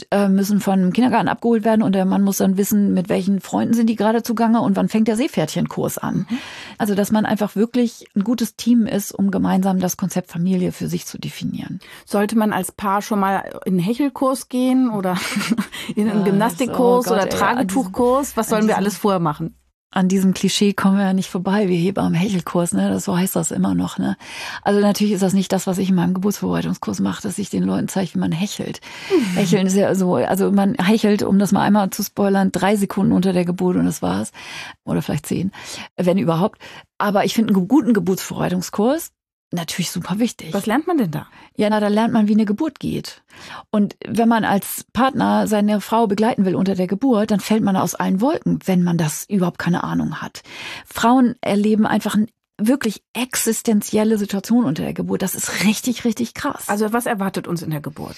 müssen von Kindergarten abgeholt werden und der Mann muss dann wissen, mit welchen Freunden sind die gerade zugange und wann fängt der Seepferdchenkurs an. Mhm. Also, dass man einfach wirklich ein gutes Team ist, um gemeinsam das Konzept Familie für sich zu definieren. Sollte man als Paar schon mal in einen Hechelkurs gehen oder in einen Gymnastikkurs oh Gott, oder Tragetuchkurs? Was sollen wir alles vorher machen? An diesem Klischee kommen wir ja nicht vorbei, wir Hebammen Hechelkurs, ne? Das, so heißt das immer noch, ne? Also natürlich ist das nicht das, was ich in meinem Geburtsvorbereitungskurs mache, dass ich den Leuten zeige, wie man hechelt. Mhm. Hecheln ist ja so, also man hechelt, um das mal einmal zu spoilern, drei Sekunden unter der Geburt und das war's. Oder vielleicht zehn, wenn überhaupt. Aber ich finde einen guten Geburtsvorbereitungskurs natürlich super wichtig. Was lernt man denn da? Ja, na, da lernt man, wie eine Geburt geht. Und wenn man als Partner seine Frau begleiten will unter der Geburt, dann fällt man aus allen Wolken, wenn man das überhaupt keine Ahnung hat. Frauen erleben einfach eine wirklich existenzielle Situation unter der Geburt. Das ist richtig, richtig krass. Also was erwartet uns in der Geburt?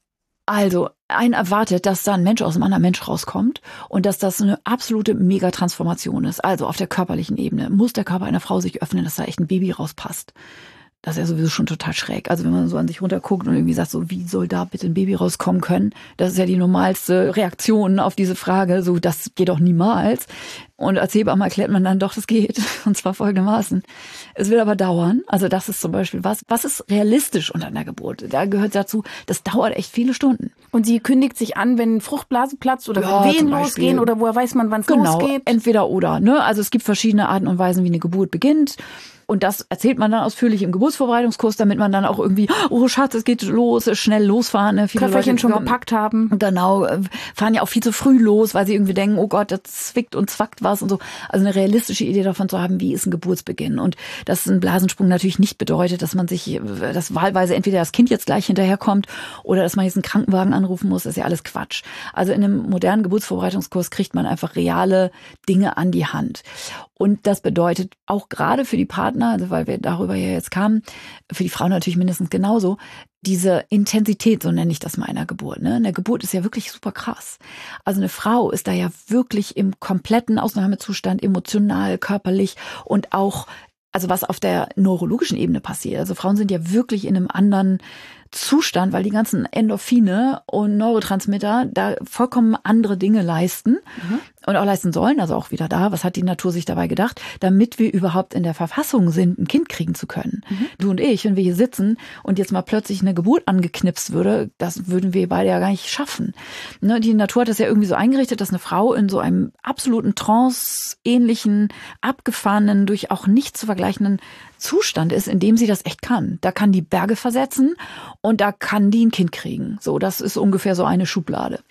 Also, einen erwartet, dass da ein Mensch aus einem anderen Mensch rauskommt und dass das eine absolute Megatransformation ist. Also auf der körperlichen Ebene muss der Körper einer Frau sich öffnen, dass da echt ein Baby rauspasst. Das ist ja sowieso schon total schräg. Also wenn man so an sich runterguckt und irgendwie sagt, so wie soll da bitte ein Baby rauskommen können? Das ist ja die normalste Reaktion auf diese Frage. So, das geht doch niemals. Und als Hebamme erklärt man dann doch, das geht. Und zwar folgendermaßen. Es wird aber dauern. Also das ist zum Beispiel was, was ist realistisch unter einer Geburt? Da gehört dazu, das dauert echt viele Stunden. Und sie kündigt sich an, wenn Fruchtblase platzt oder ja, wenn Wehen losgehen oder woher weiß man, wann es genau, losgeht? Entweder oder. Ne? Also es gibt verschiedene Arten und Weisen, wie eine Geburt beginnt. Und das erzählt man dann ausführlich im Geburtsvorbereitungskurs, damit man dann auch irgendwie, oh Schatz, es geht los, schnell losfahren. Ne? Viele Köfferchen Leute schon kommen, gepackt haben. Genau, fahren ja auch viel zu früh los, weil sie irgendwie denken, oh Gott, das zwickt und zwackt was und so. Also eine realistische Idee davon zu haben, wie ist ein Geburtsbeginn. Und dass ein Blasensprung natürlich nicht bedeutet, dass man sich, dass wahlweise entweder das Kind jetzt gleich hinterherkommt oder dass man jetzt einen Krankenwagen anrufen muss, ist ja alles Quatsch. Also in einem modernen Geburtsvorbereitungskurs kriegt man einfach reale Dinge an die Hand. Und das bedeutet auch gerade für die Partner, also weil wir darüber ja jetzt kamen, für die Frauen natürlich mindestens genauso, diese Intensität, so nenne ich das mal in der Geburt. Ne? Eine Geburt ist ja wirklich super krass. Also eine Frau ist da ja wirklich im kompletten Ausnahmezustand, emotional, körperlich und auch, also was auf der neurologischen Ebene passiert. Also Frauen sind ja wirklich in einem anderen Zustand, weil die ganzen Endorphine und Neurotransmitter da vollkommen andere Dinge leisten mhm. und auch leisten sollen, also auch wieder da, was hat die Natur sich dabei gedacht, damit wir überhaupt in der Verfassung sind, ein Kind kriegen zu können. Mhm. Du und ich, wenn wir hier sitzen und jetzt mal plötzlich eine Geburt angeknipst würde, das würden wir beide ja gar nicht schaffen. Ne, die Natur hat das ja irgendwie so eingerichtet, dass eine Frau in so einem absoluten Trance-ähnlichen, abgefahrenen, durch auch nicht zu vergleichenden Zustand ist, in dem sie das echt kann. Da kann die Berge versetzen und da kann die ein Kind kriegen. So, das ist ungefähr so eine Schublade.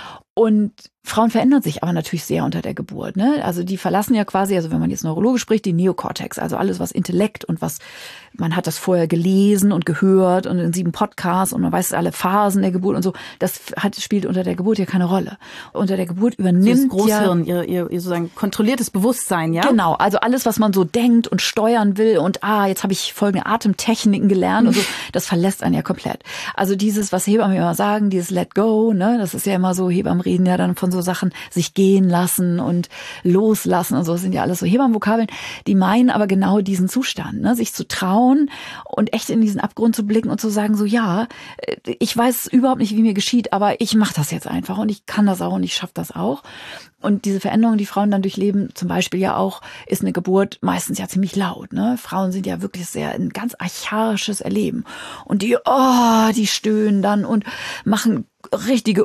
Und Frauen verändern sich aber natürlich sehr unter der Geburt. Ne? Also die verlassen ja quasi, also wenn man jetzt neurologisch spricht, die Neokortex, also alles was Intellekt und was, man hat das vorher gelesen und gehört und in sieben Podcasts und man weiß alle Phasen der Geburt und so, das hat, spielt unter der Geburt ja keine Rolle. Unter der Geburt übernimmt das Großhirn, ja, ihr, ihr, ihr sozusagen kontrolliertes Bewusstsein, ja? Genau, also alles, was man so denkt und steuern will und ah, jetzt habe ich folgende Atemtechniken gelernt und so, das verlässt einen ja komplett. Also dieses, was Hebammen immer sagen, dieses Let Go, ne, das ist ja immer so, Hebammen reden ja dann von so Sachen, sich gehen lassen und loslassen und so, das sind ja alles so Hebammenvokabeln, die meinen aber genau diesen Zustand, ne, sich zu trauen und echt in diesen Abgrund zu blicken und zu sagen, so ja, ich weiß überhaupt nicht, wie mir geschieht, aber ich mache das jetzt einfach und ich kann das auch und ich schaffe das auch. Und diese Veränderungen, die Frauen dann durchleben, zum Beispiel ja auch, ist eine Geburt meistens ja ziemlich laut. Ne? Frauen sind ja wirklich sehr ein ganz archaisches Erleben. Und die, oh, die stöhnen dann und machen richtige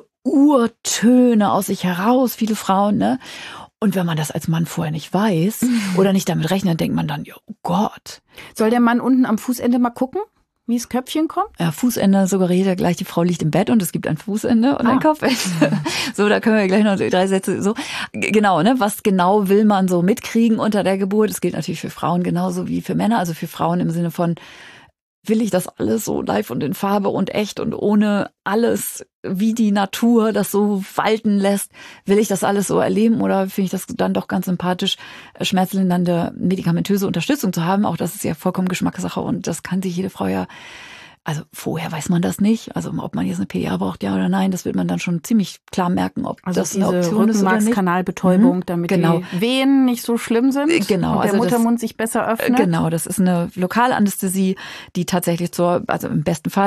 Urtöne aus sich heraus, viele Frauen. Ne? Und wenn man das als Mann vorher nicht weiß oder nicht damit rechnet, dann denkt man dann, ja, oh Gott. Soll der Mann unten am Fußende mal gucken, wie das Köpfchen kommt? Ja, Fußende suggeriert ja gleich, die Frau liegt im Bett und es gibt ein Fußende und ah. ein Kopfende. So, da können wir gleich noch drei Sätze so. Genau, ne? Was genau will man so mitkriegen unter der Geburt? Das gilt natürlich für Frauen genauso wie für Männer. Also für Frauen im Sinne von, will ich das alles so live und in Farbe und echt und ohne alles, wie die Natur das so walten lässt, will ich das alles so erleben oder finde ich das dann doch ganz sympathisch, schmerzlindernde medikamentöse Unterstützung zu haben? Auch das ist ja vollkommen Geschmackssache und das kann sich jede Frau ja, also vorher weiß man das nicht, also ob man jetzt eine P D A braucht, ja oder nein, das wird man dann schon ziemlich klar merken, ob also das diese eine Option ist oder nicht. Rückenmarkskanalbetäubung, mhm. damit genau. die Wehen nicht so schlimm sind genau. und der also Muttermund das, sich besser öffnet. Genau, das ist eine Lokalanästhesie, die tatsächlich zur, also im besten Fall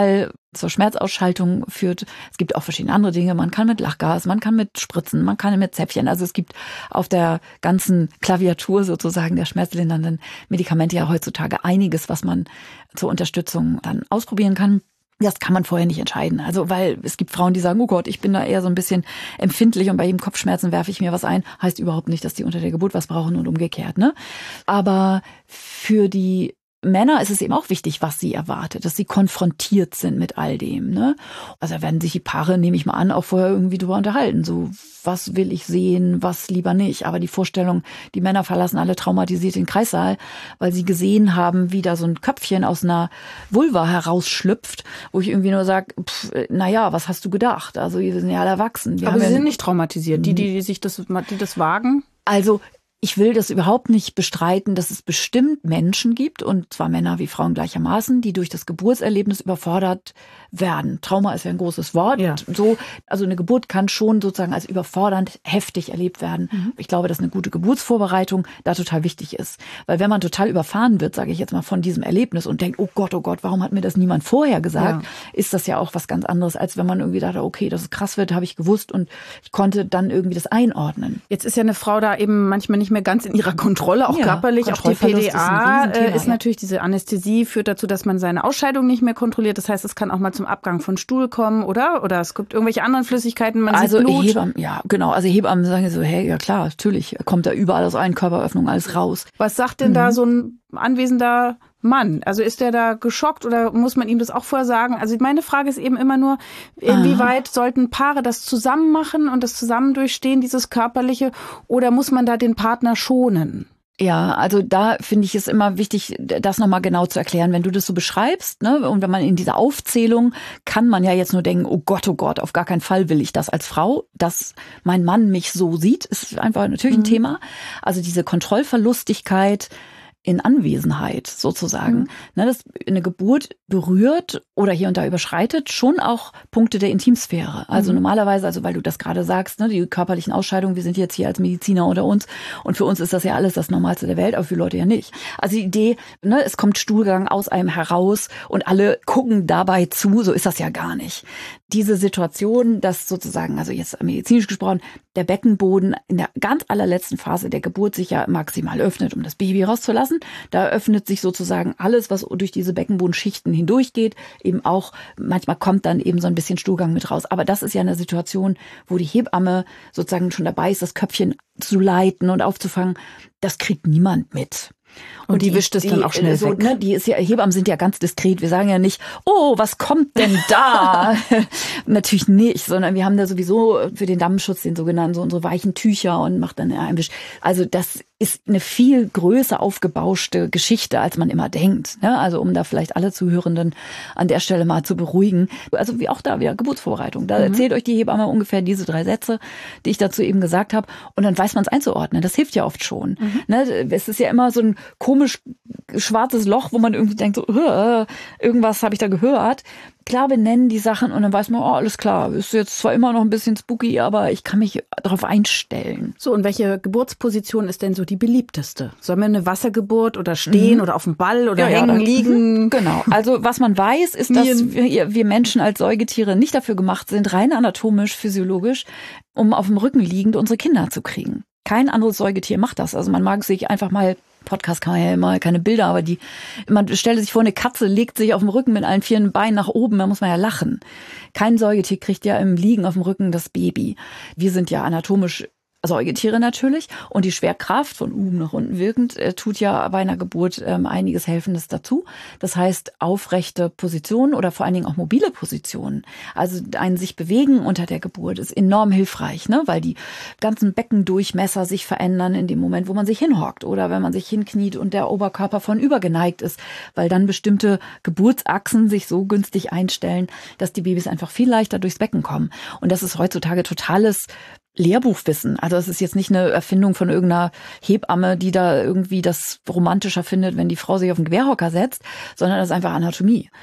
zur Schmerzausschaltung führt. Es gibt auch verschiedene andere Dinge. Man kann mit Lachgas, man kann mit Spritzen, man kann mit Zäpfchen. Also es gibt auf der ganzen Klaviatur sozusagen der schmerzlindernden Medikamente ja heutzutage einiges, was man zur Unterstützung dann ausprobieren kann. Das kann man vorher nicht entscheiden. Also, weil es gibt Frauen, die sagen, oh Gott, ich bin da eher so ein bisschen empfindlich und bei jedem Kopfschmerzen werfe ich mir was ein. Heißt überhaupt nicht, dass die unter der Geburt was brauchen und umgekehrt, ne? Aber für die Männer ist es eben auch wichtig, was sie erwartet, dass sie konfrontiert sind mit all dem, ne? Also da werden sich die Paare, nehme ich mal an, auch vorher irgendwie drüber unterhalten. So, was will ich sehen, was lieber nicht. Aber die Vorstellung, die Männer verlassen alle traumatisiert den Kreissaal, weil sie gesehen haben, wie da so ein Köpfchen aus einer Vulva herausschlüpft, wo ich irgendwie nur sage, naja, was hast du gedacht? Also wir sind ja alle erwachsen. Wir Aber sie ja sind nicht traumatisiert, die, die, die sich das, die das wagen? Also ich will das überhaupt nicht bestreiten, dass es bestimmt Menschen gibt, und zwar Männer wie Frauen gleichermaßen, die durch das Geburtserlebnis überfordert werden. Trauma ist ja ein großes Wort. Ja. So, also eine Geburt kann schon sozusagen als überfordernd heftig erlebt werden. Mhm. Ich glaube, dass eine gute Geburtsvorbereitung da total wichtig ist. Weil wenn man total überfahren wird, sage ich jetzt mal, von diesem Erlebnis und denkt, oh Gott, oh Gott, warum hat mir das niemand vorher gesagt, ja. ist das ja auch was ganz anderes, als wenn man irgendwie dachte, okay, dass es krass wird, habe ich gewusst und ich konnte dann irgendwie das einordnen. Jetzt ist ja eine Frau da eben manchmal nicht mehr ganz in ihrer Kontrolle, auch ja, körperlich. Auch die P D A ist, ist natürlich, diese Anästhesie führt dazu, dass man seine Ausscheidung nicht mehr kontrolliert. Das heißt, es kann auch mal zum Abgang von Stuhl kommen, oder? Oder es gibt irgendwelche anderen Flüssigkeiten, man also sieht Blut. Hebammen, ja, genau. Also Hebammen sagen so, hey, ja klar, natürlich kommt da überall aus allen Körperöffnungen alles raus. Was sagt denn mhm. da so ein anwesender Mann? Also ist der da geschockt oder muss man ihm das auch vorher sagen? Also meine Frage ist eben immer nur, inwieweit Aha. sollten Paare das zusammen machen und das zusammen durchstehen, dieses Körperliche, oder muss man da den Partner schonen? Ja, also da finde ich es immer wichtig, das nochmal genau zu erklären. Wenn du das so beschreibst, ne, und wenn man in dieser Aufzählung, kann man ja jetzt nur denken, oh Gott, oh Gott, auf gar keinen Fall will ich das als Frau. Dass mein Mann mich so sieht, ist einfach natürlich ein mhm. Thema. Also diese Kontrollverlustigkeit in Anwesenheit sozusagen. Mhm. Ne, dass eine Geburt berührt oder hier und da überschreitet schon auch Punkte der Intimsphäre. Also mhm. normalerweise, also weil du das gerade sagst, ne, die körperlichen Ausscheidungen, wir sind jetzt hier als Mediziner unter uns und für uns ist das ja alles das Normalste der Welt, aber für Leute ja nicht. Also die Idee, ne, es kommt Stuhlgang aus einem heraus und alle gucken dabei zu, so ist das ja gar nicht. Diese Situation, dass sozusagen, also jetzt medizinisch gesprochen, der Beckenboden in der ganz allerletzten Phase der Geburt sich ja maximal öffnet, um das Baby rauszulassen. Da öffnet sich sozusagen alles, was durch diese Beckenbodenschichten hindurchgeht. Eben auch, manchmal kommt dann eben so ein bisschen Stuhlgang mit raus. Aber das ist ja eine Situation, wo die Hebamme sozusagen schon dabei ist, das Köpfchen zu leiten und aufzufangen. Das kriegt niemand mit. Und, und die, die wischt es dann auch schnell so, weg. Ne, die ist ja, Hebammen sind ja ganz diskret. Wir sagen ja nicht, oh, was kommt denn da? Natürlich nicht, sondern wir haben da sowieso für den Dammschutz den sogenannten, so unsere weichen Tücher und macht dann einen Wisch. Also das ist eine viel größer aufgebauschte Geschichte, als man immer denkt. Ne? Also um da vielleicht alle Zuhörenden an der Stelle mal zu beruhigen. Also wie auch da wieder Geburtsvorbereitung. Da mhm. erzählt euch die Hebamme ungefähr diese drei Sätze, die ich dazu eben gesagt habe. Und dann weiß man es einzuordnen. Das hilft ja oft schon. Mhm. Ne? Es ist ja immer so ein komisch schwarzes Loch, wo man irgendwie denkt, so, äh, irgendwas habe ich da gehört. Klar, wir nennen die Sachen und dann weiß man, oh, alles klar, ist jetzt zwar immer noch ein bisschen spooky, aber ich kann mich darauf einstellen. So, und welche Geburtsposition ist denn so die beliebteste? Sollen wir eine Wassergeburt oder stehen mhm. oder auf dem Ball oder ja, hängen, ja, liegen? Genau, also was man weiß, ist, dass wir, wir Menschen als Säugetiere nicht dafür gemacht sind, rein anatomisch, physiologisch, um auf dem Rücken liegend unsere Kinder zu kriegen. Kein anderes Säugetier macht das. Also man mag sich einfach mal, Podcast kann man ja immer keine Bilder, aber die, man stellt sich vor, eine Katze legt sich auf dem Rücken mit allen vier Beinen nach oben, da muss man ja lachen. Kein Säugetier kriegt ja im Liegen auf dem Rücken das Baby. Wir sind ja anatomisch Säugetiere natürlich und die Schwerkraft von oben nach unten wirkend äh, tut ja bei einer Geburt ähm, einiges Helfendes dazu. Das heißt, aufrechte Positionen oder vor allen Dingen auch mobile Positionen, also ein sich bewegen unter der Geburt ist enorm hilfreich, ne? Weil die ganzen Beckendurchmesser sich verändern in dem Moment, wo man sich hinhockt oder wenn man sich hinkniet und der Oberkörper vornüber geneigt ist, weil dann bestimmte Geburtsachsen sich so günstig einstellen, dass die Babys einfach viel leichter durchs Becken kommen. Und das ist heutzutage totales Lehrbuchwissen. Also es ist jetzt nicht eine Erfindung von irgendeiner Hebamme, die da irgendwie das romantischer findet, wenn die Frau sich auf den Querhocker setzt, sondern das ist einfach Anatomie.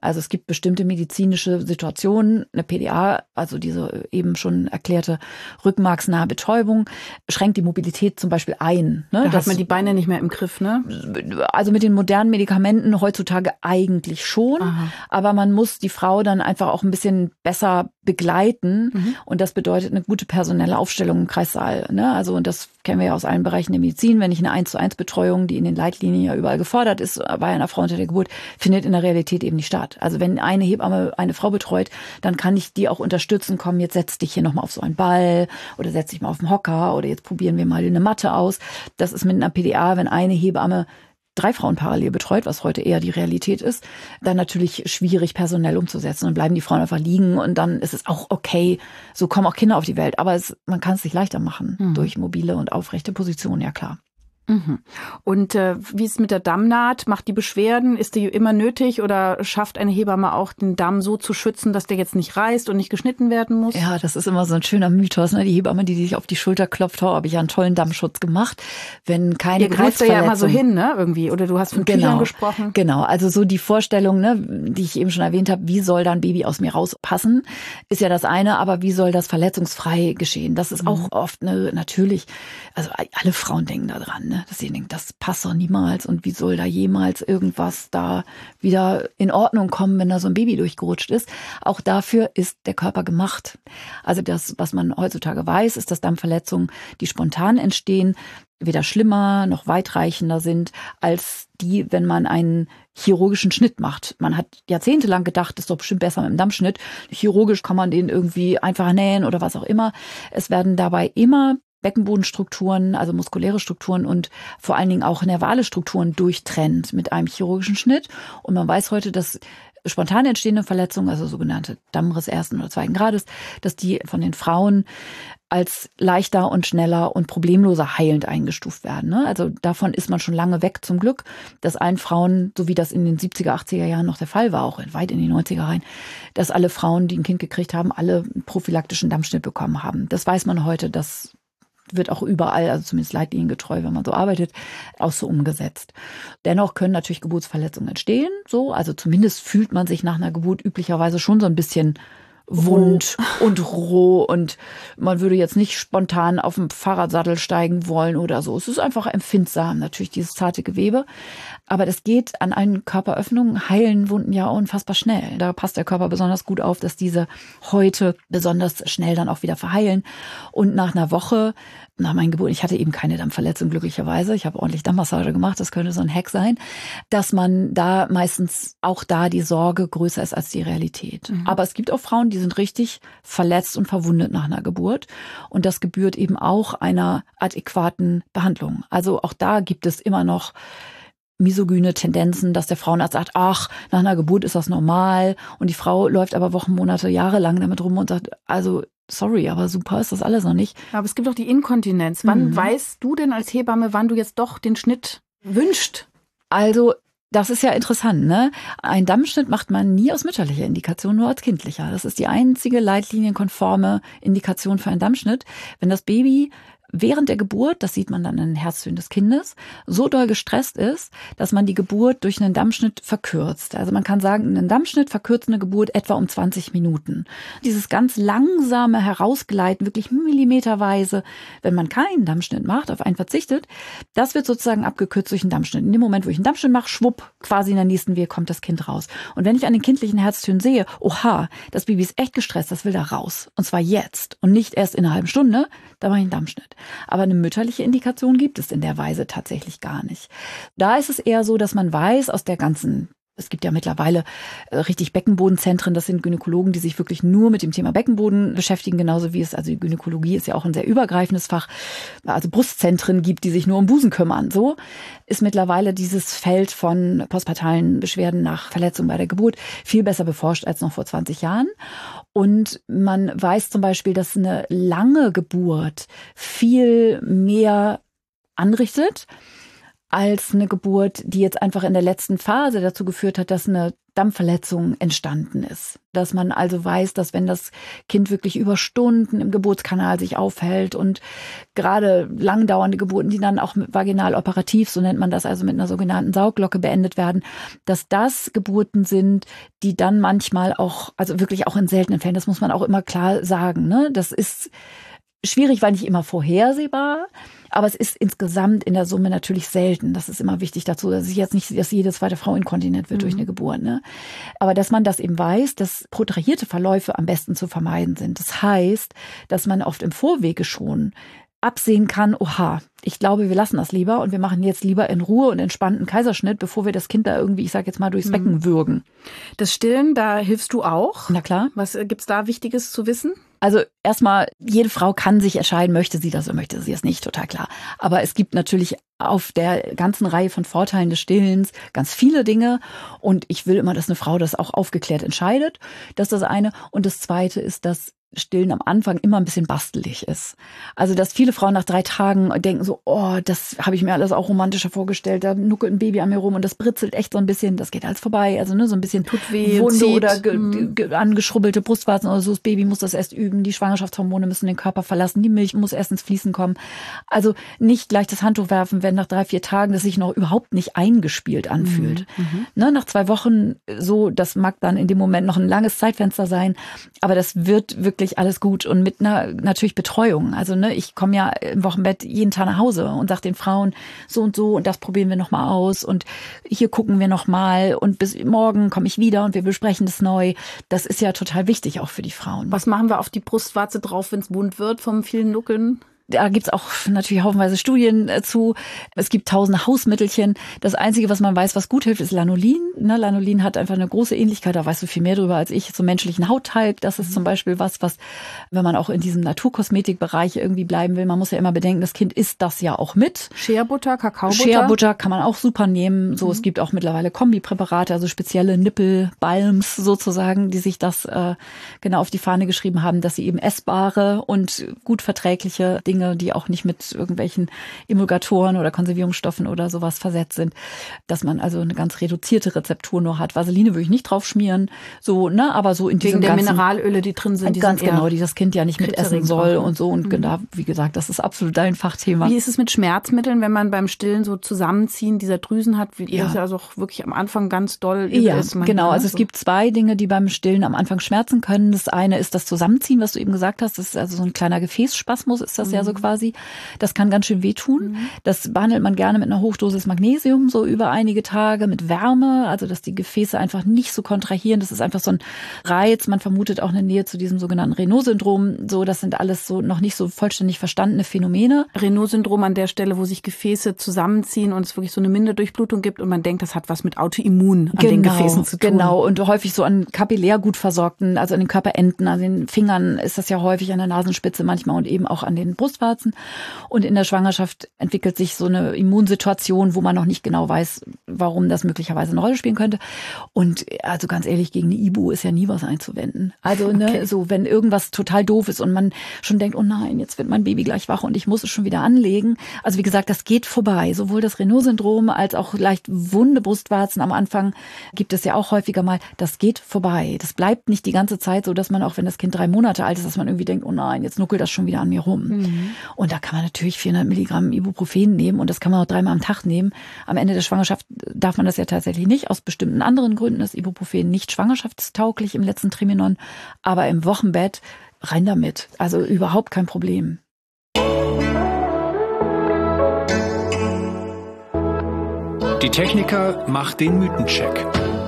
Also es gibt bestimmte medizinische Situationen, eine P D A, also diese eben schon erklärte rückenmarksnahe Betäubung, schränkt die Mobilität zum Beispiel ein. Ne? Da das, hat man die Beine nicht mehr im Griff, ne? Also mit den modernen Medikamenten heutzutage eigentlich schon, Aha. aber man muss die Frau dann einfach auch ein bisschen besser begleiten mhm. und das bedeutet eine gute personelle Aufstellung im Kreissaal. Ne? Also und das kennen wir ja aus allen Bereichen der Medizin, wenn ich eine eins zu eins Betreuung, die in den Leitlinien ja überall gefordert ist, bei einer Frau unter der Geburt, findet in der Realität eben nicht statt. Also wenn eine Hebamme eine Frau betreut, dann kann ich die auch unterstützen, komm, jetzt setz dich hier nochmal auf so einen Ball oder setz dich mal auf den Hocker oder jetzt probieren wir mal eine Matte aus. Das ist mit einer P D A, wenn eine Hebamme drei Frauen parallel betreut, was heute eher die Realität ist, dann natürlich schwierig personell umzusetzen. Dann bleiben die Frauen einfach liegen und dann ist es auch okay, so kommen auch Kinder auf die Welt. Aber es, man kann es sich leichter machen mhm. durch mobile und aufrechte Positionen, ja klar. Mhm. Und äh, wie ist es mit der Dammnaht? Macht die Beschwerden? Ist die immer nötig oder schafft eine Hebamme auch, den Damm so zu schützen, dass der jetzt nicht reißt und nicht geschnitten werden muss? Ja, das ist immer so ein schöner Mythos. Ne? Die Hebamme, die sich auf die Schulter klopft, oh, habe ich ja einen tollen Dammschutz gemacht. Wenn keine Ihr greift da ja immer so hin, ne? Irgendwie. Oder du hast von genau, Tüchern gesprochen. Genau, also so die Vorstellung, ne, die ich eben schon erwähnt habe, wie soll da ein Baby aus mir rauspassen, ist ja das eine, aber wie soll das verletzungsfrei geschehen? Das ist mhm. auch oft ne, natürlich, also alle Frauen denken da dran, ne? Dass sie denken, das passt doch niemals und wie soll da jemals irgendwas da wieder in Ordnung kommen, wenn da so ein Baby durchgerutscht ist. Auch dafür ist der Körper gemacht. Also das, was man heutzutage weiß, ist, dass Dammverletzungen, die spontan entstehen, weder schlimmer noch weitreichender sind als die, wenn man einen chirurgischen Schnitt macht. Man hat jahrzehntelang gedacht, das ist doch bestimmt besser mit dem Dammschnitt. Chirurgisch kann man den irgendwie einfach nähen oder was auch immer. Es werden dabei immer Beckenbodenstrukturen, also muskuläre Strukturen und vor allen Dingen auch nervale Strukturen durchtrennt mit einem chirurgischen Schnitt. Und man weiß heute, dass spontan entstehende Verletzungen, also sogenannte Dammriss ersten oder zweiten Grades, dass die von den Frauen als leichter und schneller und problemloser heilend eingestuft werden. Also davon ist man schon lange weg zum Glück, dass allen Frauen, so wie das in den siebziger, achtziger Jahren noch der Fall war, auch weit in die neunziger rein, dass alle Frauen, die ein Kind gekriegt haben, alle prophylaktischen Dammschnitt bekommen haben. Das weiß man heute, dass wird auch überall, also zumindest leitliniengetreu, wenn man so arbeitet, auch so umgesetzt. Dennoch können natürlich Geburtsverletzungen entstehen, so, also zumindest fühlt man sich nach einer Geburt üblicherweise schon so ein bisschen wund roh. und roh und man würde jetzt nicht spontan auf den Fahrradsattel steigen wollen oder so. Es ist einfach empfindsam, natürlich dieses zarte Gewebe. Aber das geht an allen Körperöffnungen, heilen Wunden ja unfassbar schnell. Da passt der Körper besonders gut auf, dass diese Häute besonders schnell dann auch wieder verheilen. Und nach einer Woche, nach meiner Geburt, ich hatte eben keine Dammverletzung glücklicherweise, ich habe ordentlich Dammmassage gemacht, das könnte so ein Hack sein, dass man da meistens auch da die Sorge größer ist als die Realität. Mhm. Aber es gibt auch Frauen, die sind richtig verletzt und verwundet nach einer Geburt. Und das gebührt eben auch einer adäquaten Behandlung. Also auch da gibt es immer noch misogyne Tendenzen, dass der Frauenarzt sagt, ach, nach einer Geburt ist das normal. Und die Frau läuft aber Wochen, Monate, Jahre lang damit rum und sagt, also sorry, aber super ist das alles noch nicht. Aber es gibt auch die Inkontinenz. Wann mhm. weißt du denn als Hebamme, wann du jetzt doch den Schnitt wünschst? Also das ist ja interessant, ne? Ein Dammschnitt macht man nie aus mütterlicher Indikation, nur als kindlicher. Das ist die einzige leitlinienkonforme Indikation für einen Dammschnitt. Wenn das Baby während der Geburt, das sieht man dann in den Herztönen des Kindes, so doll gestresst ist, dass man die Geburt durch einen Dammschnitt verkürzt. Also man kann sagen, ein Dammschnitt verkürzt eine Geburt etwa um zwanzig Minuten. Dieses ganz langsame Herausgleiten, wirklich millimeterweise, wenn man keinen Dammschnitt macht, auf einen verzichtet, das wird sozusagen abgekürzt durch einen Dammschnitt. In dem Moment, wo ich einen Dammschnitt mache, schwupp, quasi in der nächsten Wehe kommt das Kind raus. Und wenn ich an den kindlichen Herztönen sehe, oha, das Baby ist echt gestresst, das will da raus. Und zwar jetzt und nicht erst in einer halben Stunde, da mache ich einen Dammschnitt. Aber eine mütterliche Indikation gibt es in der Weise tatsächlich gar nicht. Da ist es eher so, dass man weiß aus der ganzen, es gibt ja mittlerweile richtig Beckenbodenzentren, das sind Gynäkologen, die sich wirklich nur mit dem Thema Beckenboden beschäftigen, genauso wie es, also die Gynäkologie ist ja auch ein sehr übergreifendes Fach, also Brustzentren gibt, die sich nur um Busen kümmern. So ist mittlerweile dieses Feld von postpartalen Beschwerden nach Verletzung bei der Geburt viel besser beforscht als noch vor zwanzig Jahren. Und man weiß zum Beispiel, dass eine lange Geburt viel mehr anrichtet als eine Geburt, die jetzt einfach in der letzten Phase dazu geführt hat, dass eine Dampfverletzung entstanden ist. Dass man also weiß, dass wenn das Kind wirklich über Stunden im Geburtskanal sich aufhält und gerade langdauernde Geburten, die dann auch vaginal operativ, so nennt man das, also mit einer sogenannten Sauglocke beendet werden, dass das Geburten sind, die dann manchmal auch, also wirklich auch in seltenen Fällen, das muss man auch immer klar sagen, ne? Das ist schwierig, weil nicht immer vorhersehbar. Aber es ist insgesamt in der Summe natürlich selten. Das ist immer wichtig dazu, dass ich jetzt nicht, dass jede zweite Frau inkontinent wird mhm. durch eine Geburt. Ne? Aber dass man das eben weiß, dass protrahierte Verläufe am besten zu vermeiden sind. Das heißt, dass man oft im Vorwege schon absehen kann, oha, ich glaube, wir lassen das lieber und wir machen jetzt lieber in Ruhe und entspannten Kaiserschnitt, bevor wir das Kind da irgendwie, ich sage jetzt mal, durchs Becken mhm. würgen. Das Stillen, da hilfst du auch? Na klar. Was gibt's da Wichtiges zu wissen? Also erstmal, jede Frau kann sich entscheiden, möchte sie das oder möchte sie das nicht, total klar. Aber es gibt natürlich auf der ganzen Reihe von Vorteilen des Stillens ganz viele Dinge. Und ich will immer, dass eine Frau das auch aufgeklärt entscheidet. Das ist das eine. Und das zweite ist, dass Stillen am Anfang immer ein bisschen bastelig ist. Also, dass viele Frauen nach drei Tagen denken so, oh, das habe ich mir alles auch romantischer vorgestellt, da nuckelt ein Baby an mir rum und das britzelt echt so ein bisschen, das geht alles vorbei. Also, ne, so ein bisschen tut weh, Wunde zieht. oder ge- ge- angeschrubbelte Brustwarzen oder so. Das Baby muss das erst üben, die Schwangerschaftshormone müssen den Körper verlassen, die Milch muss erst ins Fließen kommen. Also, nicht gleich das Handtuch werfen, wenn nach drei, vier Tagen das sich noch überhaupt nicht eingespielt anfühlt. Mhm. Ne, nach zwei Wochen so, das mag dann in dem Moment noch ein langes Zeitfenster sein, aber das wird wirklich alles gut und mit einer natürlich Betreuung. Also ne, ich komme ja im Wochenbett jeden Tag nach Hause und sage den Frauen so und so und das probieren wir nochmal aus und hier gucken wir nochmal und bis morgen komme ich wieder und wir besprechen das neu. Das ist ja total wichtig auch für die Frauen. Was machen wir auf die Brustwarze drauf, wenn es wund wird vom vielen Nuckeln? Da gibt's auch natürlich haufenweise Studien zu. Es gibt tausende Hausmittelchen. Das Einzige, was man weiß, was gut hilft, ist Lanolin. Ne, Lanolin hat einfach eine große Ähnlichkeit, da weißt du viel mehr drüber als ich, zum menschlichen Hauttalg. Das ist zum Beispiel was, was, wenn man auch in diesem Naturkosmetikbereich irgendwie bleiben will, man muss ja immer bedenken, das Kind isst das ja auch mit. Shea-Butter, Kakaobutter? Shea-Butter kann man auch super nehmen. So, mhm. Es gibt auch mittlerweile Kombipräparate, also spezielle Nippel-Balms sozusagen, die sich das äh, genau auf die Fahne geschrieben haben, dass sie eben essbare und gut verträgliche Dinge, die auch nicht mit irgendwelchen Emulgatoren oder Konservierungsstoffen oder sowas versetzt sind, dass man also eine ganz reduzierte Rezeptur nur hat. Vaseline würde ich nicht drauf schmieren, so, ne, aber so in diesem Wegen der ganzen, Mineralöle, die drin sind, die ganz sind genau, die das Kind ja nicht mit essen soll und so und mhm. genau, wie gesagt, das ist absolut dein Fachthema. Wie ist es mit Schmerzmitteln, wenn man beim Stillen so Zusammenziehen dieser Drüsen hat, wie ja. das ja also auch wirklich am Anfang ganz doll übel ja, ist? Genau, also es gibt zwei Dinge, die beim Stillen am Anfang schmerzen können. Das eine ist das Zusammenziehen, was du eben gesagt hast, das ist also so ein kleiner Gefäßspasmus, ist das mhm. ja so quasi. Das kann ganz schön wehtun. Mhm. Das behandelt man gerne mit einer Hochdosis Magnesium, so über einige Tage, mit Wärme, also dass die Gefäße einfach nicht so kontrahieren. Das ist einfach so ein Reiz. Man vermutet auch eine Nähe zu diesem sogenannten Raynaud-Syndrom. So, das sind alles so noch nicht so vollständig verstandene Phänomene. Raynaud-Syndrom an der Stelle, wo sich Gefäße zusammenziehen und es wirklich so eine Minderdurchblutung gibt und man denkt, das hat was mit Autoimmun an genau, den Gefäßen zu tun. Genau, und häufig so an kapillär gut versorgten, also an den Körperenden, an den Fingern ist das ja häufig, an der Nasenspitze manchmal und eben auch an den Brustwarzen. Und in der Schwangerschaft entwickelt sich so eine Immunsituation, wo man noch nicht genau weiß, warum das möglicherweise eine Rolle spielen könnte. Und also ganz ehrlich, gegen eine Ibu ist ja nie was einzuwenden. Also ne, okay. so wenn irgendwas total doof ist und man schon denkt, oh nein, jetzt wird mein Baby gleich wach und ich muss es schon wieder anlegen. Also wie gesagt, das geht vorbei. Sowohl das Raynaud-Syndrom als auch leicht wunde Brustwarzen am Anfang gibt es ja auch häufiger mal. Das geht vorbei. Das bleibt nicht die ganze Zeit so, dass man auch, wenn das Kind drei Monate alt ist, dass man irgendwie denkt, oh nein, jetzt nuckelt das schon wieder an mir rum. Mhm. Und da kann man natürlich vierhundert Milligramm Ibuprofen nehmen und das kann man auch dreimal am Tag nehmen. Am Ende der Schwangerschaft darf man das ja tatsächlich nicht. Aus bestimmten anderen Gründen ist Ibuprofen nicht schwangerschaftstauglich im letzten Trimenon. Aber im Wochenbett rein damit. Also überhaupt kein Problem. Die Techniker macht den Mythencheck.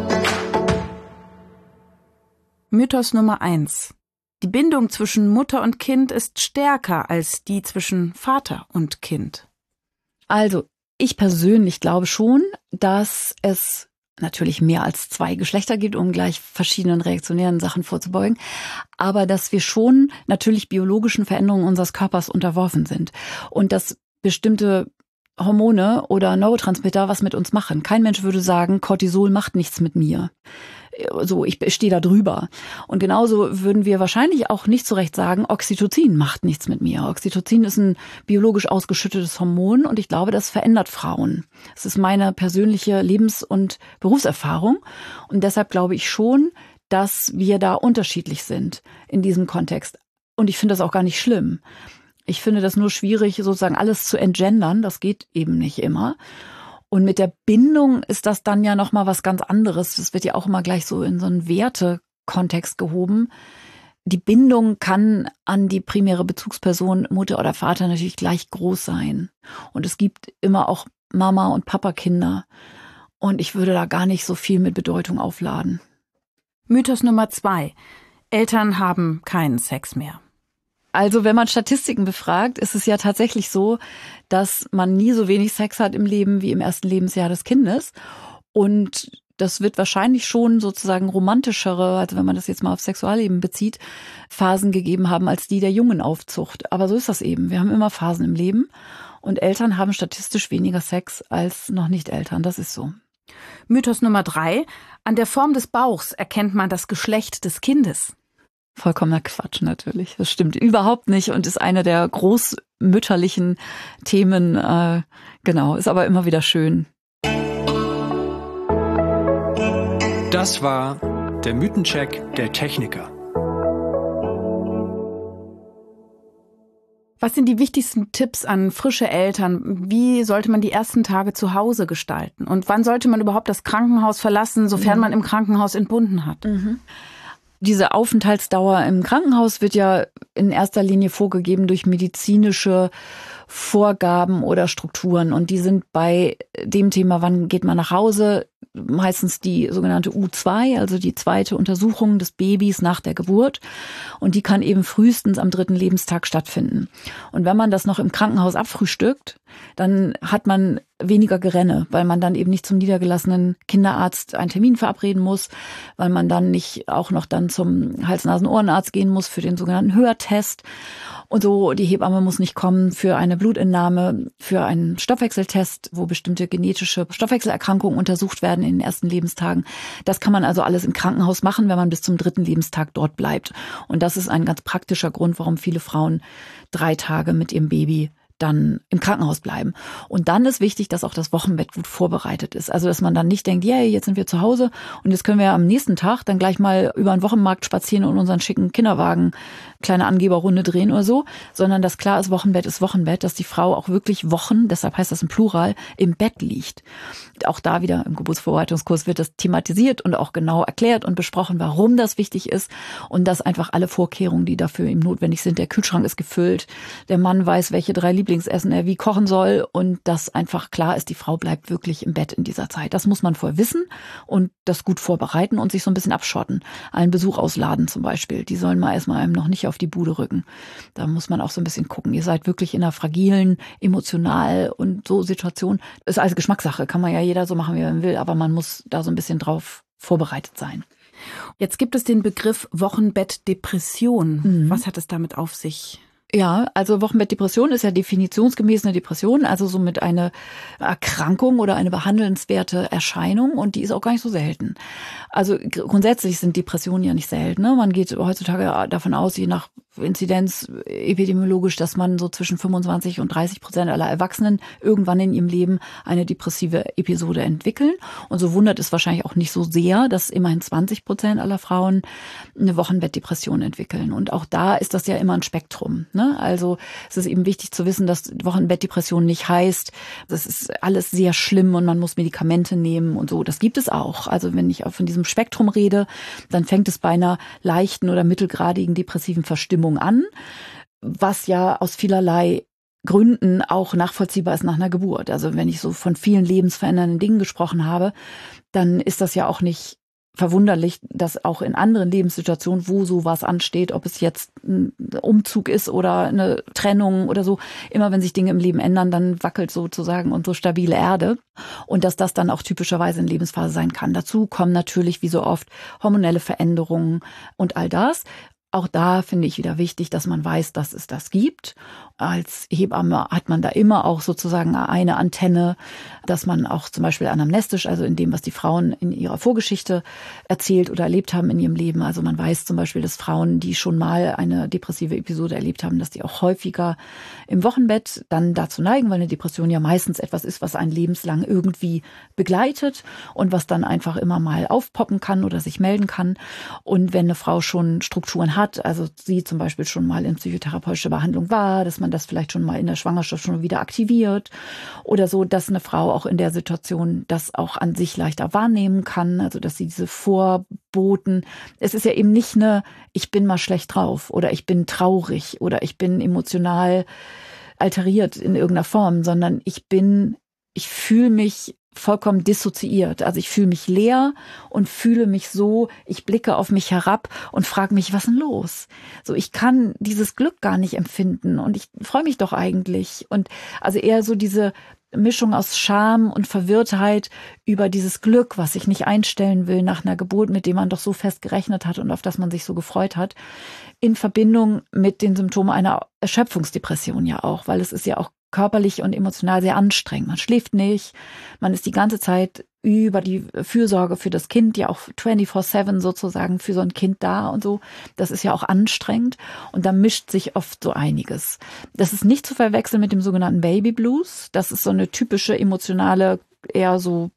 Mythos Nummer eins. Die Bindung zwischen Mutter und Kind ist stärker als die zwischen Vater und Kind. Also, ich persönlich glaube schon, dass es natürlich mehr als zwei Geschlechter gibt, um gleich verschiedenen reaktionären Sachen vorzubeugen, aber dass wir schon natürlich biologischen Veränderungen unseres Körpers unterworfen sind und dass bestimmte Hormone oder Neurotransmitter was mit uns machen. Kein Mensch würde sagen, Cortisol macht nichts mit mir. so, ich stehe da drüber. Und genauso würden wir wahrscheinlich auch nicht zu Recht sagen, Oxytocin macht nichts mit mir. Oxytocin ist ein biologisch ausgeschüttetes Hormon und ich glaube, das verändert Frauen. Das ist meine persönliche Lebens- und Berufserfahrung. Und deshalb glaube ich schon, dass wir da unterschiedlich sind in diesem Kontext. Und ich finde das auch gar nicht schlimm. Ich finde das nur schwierig, sozusagen alles zu entgendern. Das geht eben nicht immer. Und mit der Bindung ist das dann ja nochmal was ganz anderes. Das wird ja auch immer gleich so in so einen Wertekontext gehoben. Die Bindung kann an die primäre Bezugsperson, Mutter oder Vater, natürlich gleich groß sein. Und es gibt immer auch Mama- und Papa-Kinder. Und ich würde da gar nicht so viel mit Bedeutung aufladen. Mythos Nummer zwei. Eltern haben keinen Sex mehr. Also wenn man Statistiken befragt, ist es ja tatsächlich so, dass man nie so wenig Sex hat im Leben wie im ersten Lebensjahr des Kindes. Und das wird wahrscheinlich schon sozusagen romantischere, also wenn man das jetzt mal auf Sexualleben bezieht, Phasen gegeben haben als die der Jungenaufzucht. Aber so ist das eben. Wir haben immer Phasen im Leben und Eltern haben statistisch weniger Sex als noch nicht Eltern. Das ist so. Mythos Nummer drei. An der Form des Bauchs erkennt man das Geschlecht des Kindes. Vollkommener Quatsch natürlich. Das stimmt überhaupt nicht und ist eine der großmütterlichen Themen. Äh, genau, ist aber immer wieder schön. Das war der Mythencheck der Techniker. Was sind die wichtigsten Tipps an frische Eltern? Wie sollte man die ersten Tage zu Hause gestalten? Und wann sollte man überhaupt das Krankenhaus verlassen, sofern mhm. man im Krankenhaus entbunden hat? Mhm. Diese Aufenthaltsdauer im Krankenhaus wird ja in erster Linie vorgegeben durch medizinische Vorgaben oder Strukturen. Und die sind bei dem Thema, wann geht man nach Hause, meistens die sogenannte U zwei, also die zweite Untersuchung des Babys nach der Geburt. Und die kann eben frühestens am dritten Lebenstag stattfinden. Und wenn man das noch im Krankenhaus abfrühstückt, dann hat man weniger Gerenne, weil man dann eben nicht zum niedergelassenen Kinderarzt einen Termin verabreden muss, weil man dann nicht auch noch dann zum Hals-Nasen-Ohrenarzt gehen muss für den sogenannten Hörtest. Und so, die Hebamme muss nicht kommen für eine Blutentnahme, für einen Stoffwechseltest, wo bestimmte genetische Stoffwechselerkrankungen untersucht werden in den ersten Lebenstagen. Das kann man also alles im Krankenhaus machen, wenn man bis zum dritten Lebenstag dort bleibt. Und das ist ein ganz praktischer Grund, warum viele Frauen drei Tage mit ihrem Baby dann im Krankenhaus bleiben. Und dann ist wichtig, dass auch das Wochenbett gut vorbereitet ist. Also, dass man dann nicht denkt, ja, jetzt sind wir zu Hause und jetzt können wir am nächsten Tag dann gleich mal über den Wochenmarkt spazieren und unseren schicken Kinderwagen kleine Angeberrunde drehen oder so, sondern dass klar ist, Wochenbett ist Wochenbett, dass die Frau auch wirklich Wochen, deshalb heißt das im Plural, im Bett liegt. Auch da wieder im Geburtsvorbereitungskurs wird das thematisiert und auch genau erklärt und besprochen, warum das wichtig ist und dass einfach alle Vorkehrungen, die dafür eben notwendig sind, der Kühlschrank ist gefüllt, der Mann weiß, welche drei Lieblingsessen er wie kochen soll und dass einfach klar ist, die Frau bleibt wirklich im Bett in dieser Zeit. Das muss man vorher wissen und das gut vorbereiten und sich so ein bisschen abschotten. Einen Besuch ausladen zum Beispiel. Die sollen mal erstmal einem noch nicht auf die Bude rücken. Da muss man auch so ein bisschen gucken. Ihr seid wirklich in einer fragilen, emotional und so Situation. Ist alles Geschmackssache. Kann man ja jeder so machen, wie man will. Aber man muss da so ein bisschen drauf vorbereitet sein. Jetzt gibt es den Begriff Wochenbettdepression. Mhm. Was hat es damit auf sich? Ja, also Wochenbettdepression ist ja definitionsgemäß eine Depression, also somit eine Erkrankung oder eine behandelnswerte Erscheinung und die ist auch gar nicht so selten. Also grundsätzlich sind Depressionen ja nicht selten. Ne? Man geht heutzutage davon aus, je nach Inzidenz epidemiologisch, dass man so zwischen fünfundzwanzig und dreißig Prozent aller Erwachsenen irgendwann in ihrem Leben eine depressive Episode entwickeln. Und so wundert es wahrscheinlich auch nicht so sehr, dass immerhin zwanzig Prozent aller Frauen eine Wochenbettdepression entwickeln. Und auch da ist das ja immer ein Spektrum. Ne? Also es ist eben wichtig zu wissen, dass Wochenbettdepression nicht heißt, das ist alles sehr schlimm und man muss Medikamente nehmen und so. Das gibt es auch. Also wenn ich auch von diesem Spektrum rede, dann fängt es bei einer leichten oder mittelgradigen depressiven Verstimmung an, was ja aus vielerlei Gründen auch nachvollziehbar ist nach einer Geburt. Also wenn ich so von vielen lebensverändernden Dingen gesprochen habe, dann ist das ja auch nicht verwunderlich, dass auch in anderen Lebenssituationen, wo sowas ansteht, ob es jetzt ein Umzug ist oder eine Trennung oder so, immer wenn sich Dinge im Leben ändern, dann wackelt sozusagen unsere stabile Erde und dass das dann auch typischerweise in Lebensphase sein kann. Dazu kommen natürlich wie so oft hormonelle Veränderungen und all das. Auch da finde ich wieder wichtig, dass man weiß, dass es das gibt. Als Hebamme hat man da immer auch sozusagen eine Antenne, dass man auch zum Beispiel anamnestisch, also in dem, was die Frauen in ihrer Vorgeschichte erzählt oder erlebt haben in ihrem Leben. Also man weiß zum Beispiel, dass Frauen, die schon mal eine depressive Episode erlebt haben, dass die auch häufiger im Wochenbett dann dazu neigen, weil eine Depression ja meistens etwas ist, was einen lebenslang irgendwie begleitet und was dann einfach immer mal aufpoppen kann oder sich melden kann. Und wenn eine Frau schon Strukturen hat, also sie zum Beispiel schon mal in psychotherapeutischer Behandlung war, dass man das vielleicht schon mal in der Schwangerschaft schon wieder aktiviert oder so, dass eine Frau auch in der Situation das auch an sich leichter wahrnehmen kann, also dass sie diese Vorboten, es ist ja eben nicht eine, ich bin mal schlecht drauf oder ich bin traurig oder ich bin emotional alteriert in irgendeiner Form, sondern ich bin, ich fühle mich vollkommen dissoziiert. Also ich fühle mich leer und fühle mich so, ich blicke auf mich herab und frage mich, was ist denn los? So, ich kann dieses Glück gar nicht empfinden und ich freue mich doch eigentlich. Und also eher so diese Mischung aus Scham und Verwirrtheit über dieses Glück, was ich nicht einstellen will nach einer Geburt, mit dem man doch so fest gerechnet hat und auf das man sich so gefreut hat, in Verbindung mit den Symptomen einer Erschöpfungsdepression ja auch, weil es ist ja auch körperlich und emotional sehr anstrengend. Man schläft nicht, man ist die ganze Zeit über die Fürsorge für das Kind, ja auch vierundzwanzig sieben sozusagen für so ein Kind da und so. Das ist ja auch anstrengend und da mischt sich oft so einiges. Das ist nicht zu verwechseln mit dem sogenannten Baby Blues. Das ist so eine typische emotionale, eher so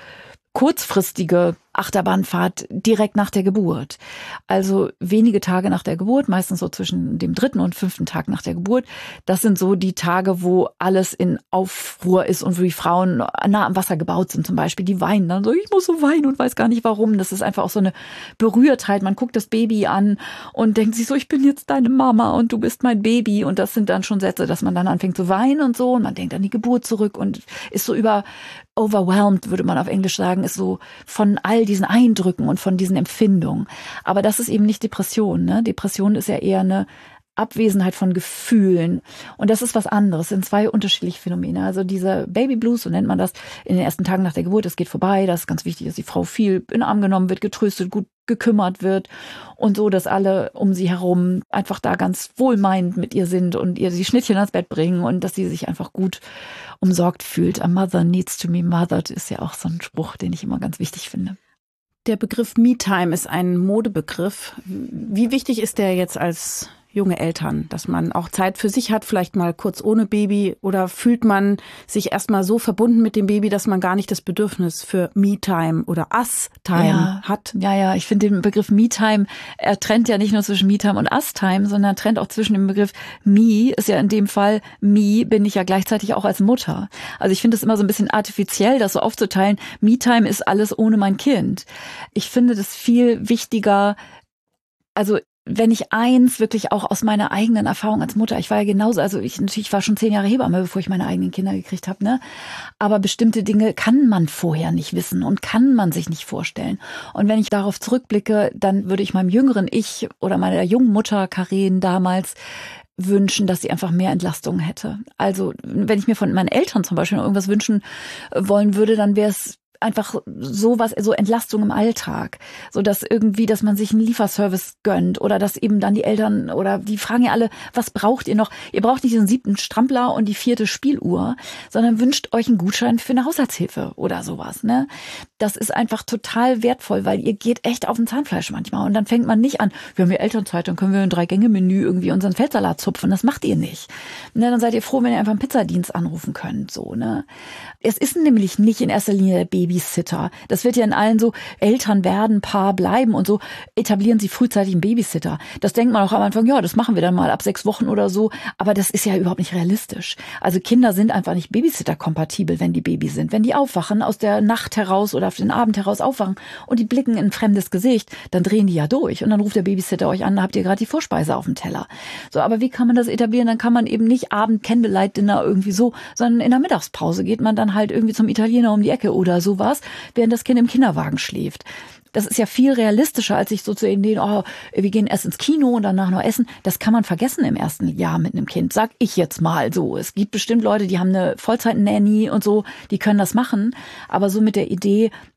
kurzfristige Achterbahnfahrt direkt nach der Geburt. Also wenige Tage nach der Geburt, meistens so zwischen dem dritten und fünften Tag nach der Geburt. Das sind so die Tage, wo alles in Aufruhr ist und wo die Frauen nah am Wasser gebaut sind zum Beispiel. Die weinen dann so, ich muss so weinen und weiß gar nicht warum. Das ist einfach auch so eine Berührtheit. Man guckt das Baby an und denkt sich so, ich bin jetzt deine Mama und du bist mein Baby. Und das sind dann schon Sätze, dass man dann anfängt zu weinen und so. Und man denkt an die Geburt zurück und ist so über overwhelmed, würde man auf Englisch sagen, ist so von all diesen Eindrücken und von diesen Empfindungen. Aber das ist eben nicht Depression, ne? Depression ist ja eher eine Abwesenheit von Gefühlen. Und das ist was anderes. Das sind zwei unterschiedliche Phänomene. Also dieser Baby Blues, so nennt man das, in den ersten Tagen nach der Geburt, das geht vorbei. Das ist ganz wichtig, dass die Frau viel in den Arm genommen wird, getröstet, gut gekümmert wird und so, dass alle um sie herum einfach da ganz wohlmeinend mit ihr sind und ihr die Schnittchen ans Bett bringen und dass sie sich einfach gut umsorgt fühlt. A mother needs to be mothered ist ja auch so ein Spruch, den ich immer ganz wichtig finde. Der Begriff Me-Time ist ein Modebegriff. Wie wichtig ist der jetzt als junge Eltern, dass man auch Zeit für sich hat, vielleicht mal kurz ohne Baby, oder fühlt man sich erstmal so verbunden mit dem Baby, dass man gar nicht das Bedürfnis für Me-Time oder Us-Time ja, hat? Ja, ja, ich finde den Begriff Me-Time, er trennt ja nicht nur zwischen Me-Time und Us-Time, sondern trennt auch zwischen dem Begriff Me, ist ja in dem Fall Me, bin ich ja gleichzeitig auch als Mutter. Also ich finde es immer so ein bisschen artifiziell, das so aufzuteilen. Me-Time ist alles ohne mein Kind. Ich finde das viel wichtiger, also wenn ich eins wirklich auch aus meiner eigenen Erfahrung als Mutter, ich war ja genauso, also ich natürlich war schon zehn Jahre Hebamme, bevor ich meine eigenen Kinder gekriegt habe, ne? Aber bestimmte Dinge kann man vorher nicht wissen und kann man sich nicht vorstellen. Und wenn ich darauf zurückblicke, dann würde ich meinem jüngeren Ich oder meiner jungen Mutter Karen damals wünschen, dass sie einfach mehr Entlastung hätte. Also wenn ich mir von meinen Eltern zum Beispiel irgendwas wünschen wollen würde, dann wäre es einfach sowas, so Entlastung im Alltag, so dass irgendwie, dass man sich einen Lieferservice gönnt oder dass eben dann die Eltern oder die fragen ja alle, was braucht ihr noch? Ihr braucht nicht den siebten Strampler und die vierte Spieluhr, sondern wünscht euch einen Gutschein für eine Haushaltshilfe oder sowas, ne? Das ist einfach total wertvoll, weil ihr geht echt auf den Zahnfleisch manchmal und dann fängt man nicht an, wir haben ja Elternzeit, dann können wir ein Drei-Gänge-Menü irgendwie unseren Feldsalat zupfen, das macht ihr nicht. Ne, dann seid ihr froh, wenn ihr einfach einen Pizzadienst anrufen könnt, so, ne? Es ist nämlich nicht in erster Linie der Babysitter. Das wird ja in allen so, Eltern werden, Paar bleiben und so, etablieren sie frühzeitig einen Babysitter. Das denkt man auch am Anfang, ja, das machen wir dann mal ab sechs Wochen oder so, aber das ist ja überhaupt nicht realistisch. Also Kinder sind einfach nicht Babysitter-kompatibel, wenn die Babys sind. Wenn die aufwachen, aus der Nacht heraus oder auf den Abend heraus aufwachen und die blicken in ein fremdes Gesicht, dann drehen die ja durch und dann ruft der Babysitter euch an, da habt ihr gerade die Vorspeise auf dem Teller. So, aber wie kann man das etablieren? Dann kann man eben nicht Abend-Candlelight-Dinner irgendwie so, sondern in der Mittagspause geht man dann halt irgendwie zum Italiener um die Ecke oder sowas, während das Kind im Kinderwagen schläft. Das ist ja viel realistischer, als sich so zu Ideen, oh, wir gehen erst ins Kino und danach noch essen. Das kann man vergessen im ersten Jahr mit einem Kind, sag ich jetzt mal so. Es gibt bestimmt Leute, die haben eine Vollzeit-Nanny und so, die können das machen. Aber so mit der Idee,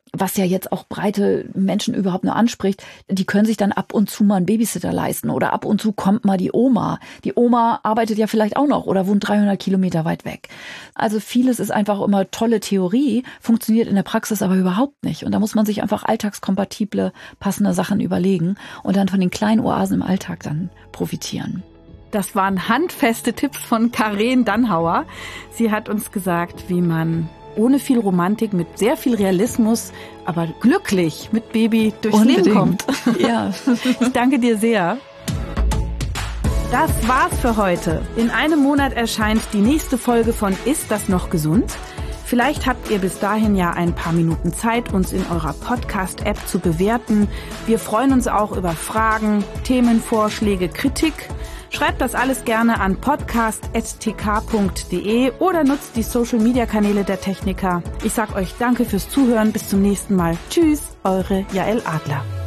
was ja jetzt auch breite Menschen überhaupt nur anspricht, die können sich dann ab und zu mal einen Babysitter leisten oder ab und zu kommt mal die Oma. Die Oma arbeitet ja vielleicht auch noch oder wohnt dreihundert Kilometer weit weg. Also vieles ist einfach immer tolle Theorie, funktioniert in der Praxis aber überhaupt nicht. Und da muss man sich einfach alltagskompatible, passende Sachen überlegen und dann von den kleinen Oasen im Alltag dann profitieren. Das waren handfeste Tipps von Karen Dannhauer. Sie hat uns gesagt, wie man ohne viel Romantik, mit sehr viel Realismus, aber glücklich mit Baby durchs Unbedingt. Leben kommt. Ja. Ich danke dir sehr. Das war's für heute. In einem Monat erscheint die nächste Folge von Ist das noch gesund? Vielleicht habt ihr bis dahin ja ein paar Minuten Zeit, uns in eurer Podcast-App zu bewerten. Wir freuen uns auch über Fragen, Themenvorschläge, Kritik. Schreibt das alles gerne an podcast at t k punkt d e oder nutzt die Social-Media-Kanäle der Techniker. Ich sag euch danke fürs Zuhören. Bis zum nächsten Mal. Tschüss, eure Jael Adler.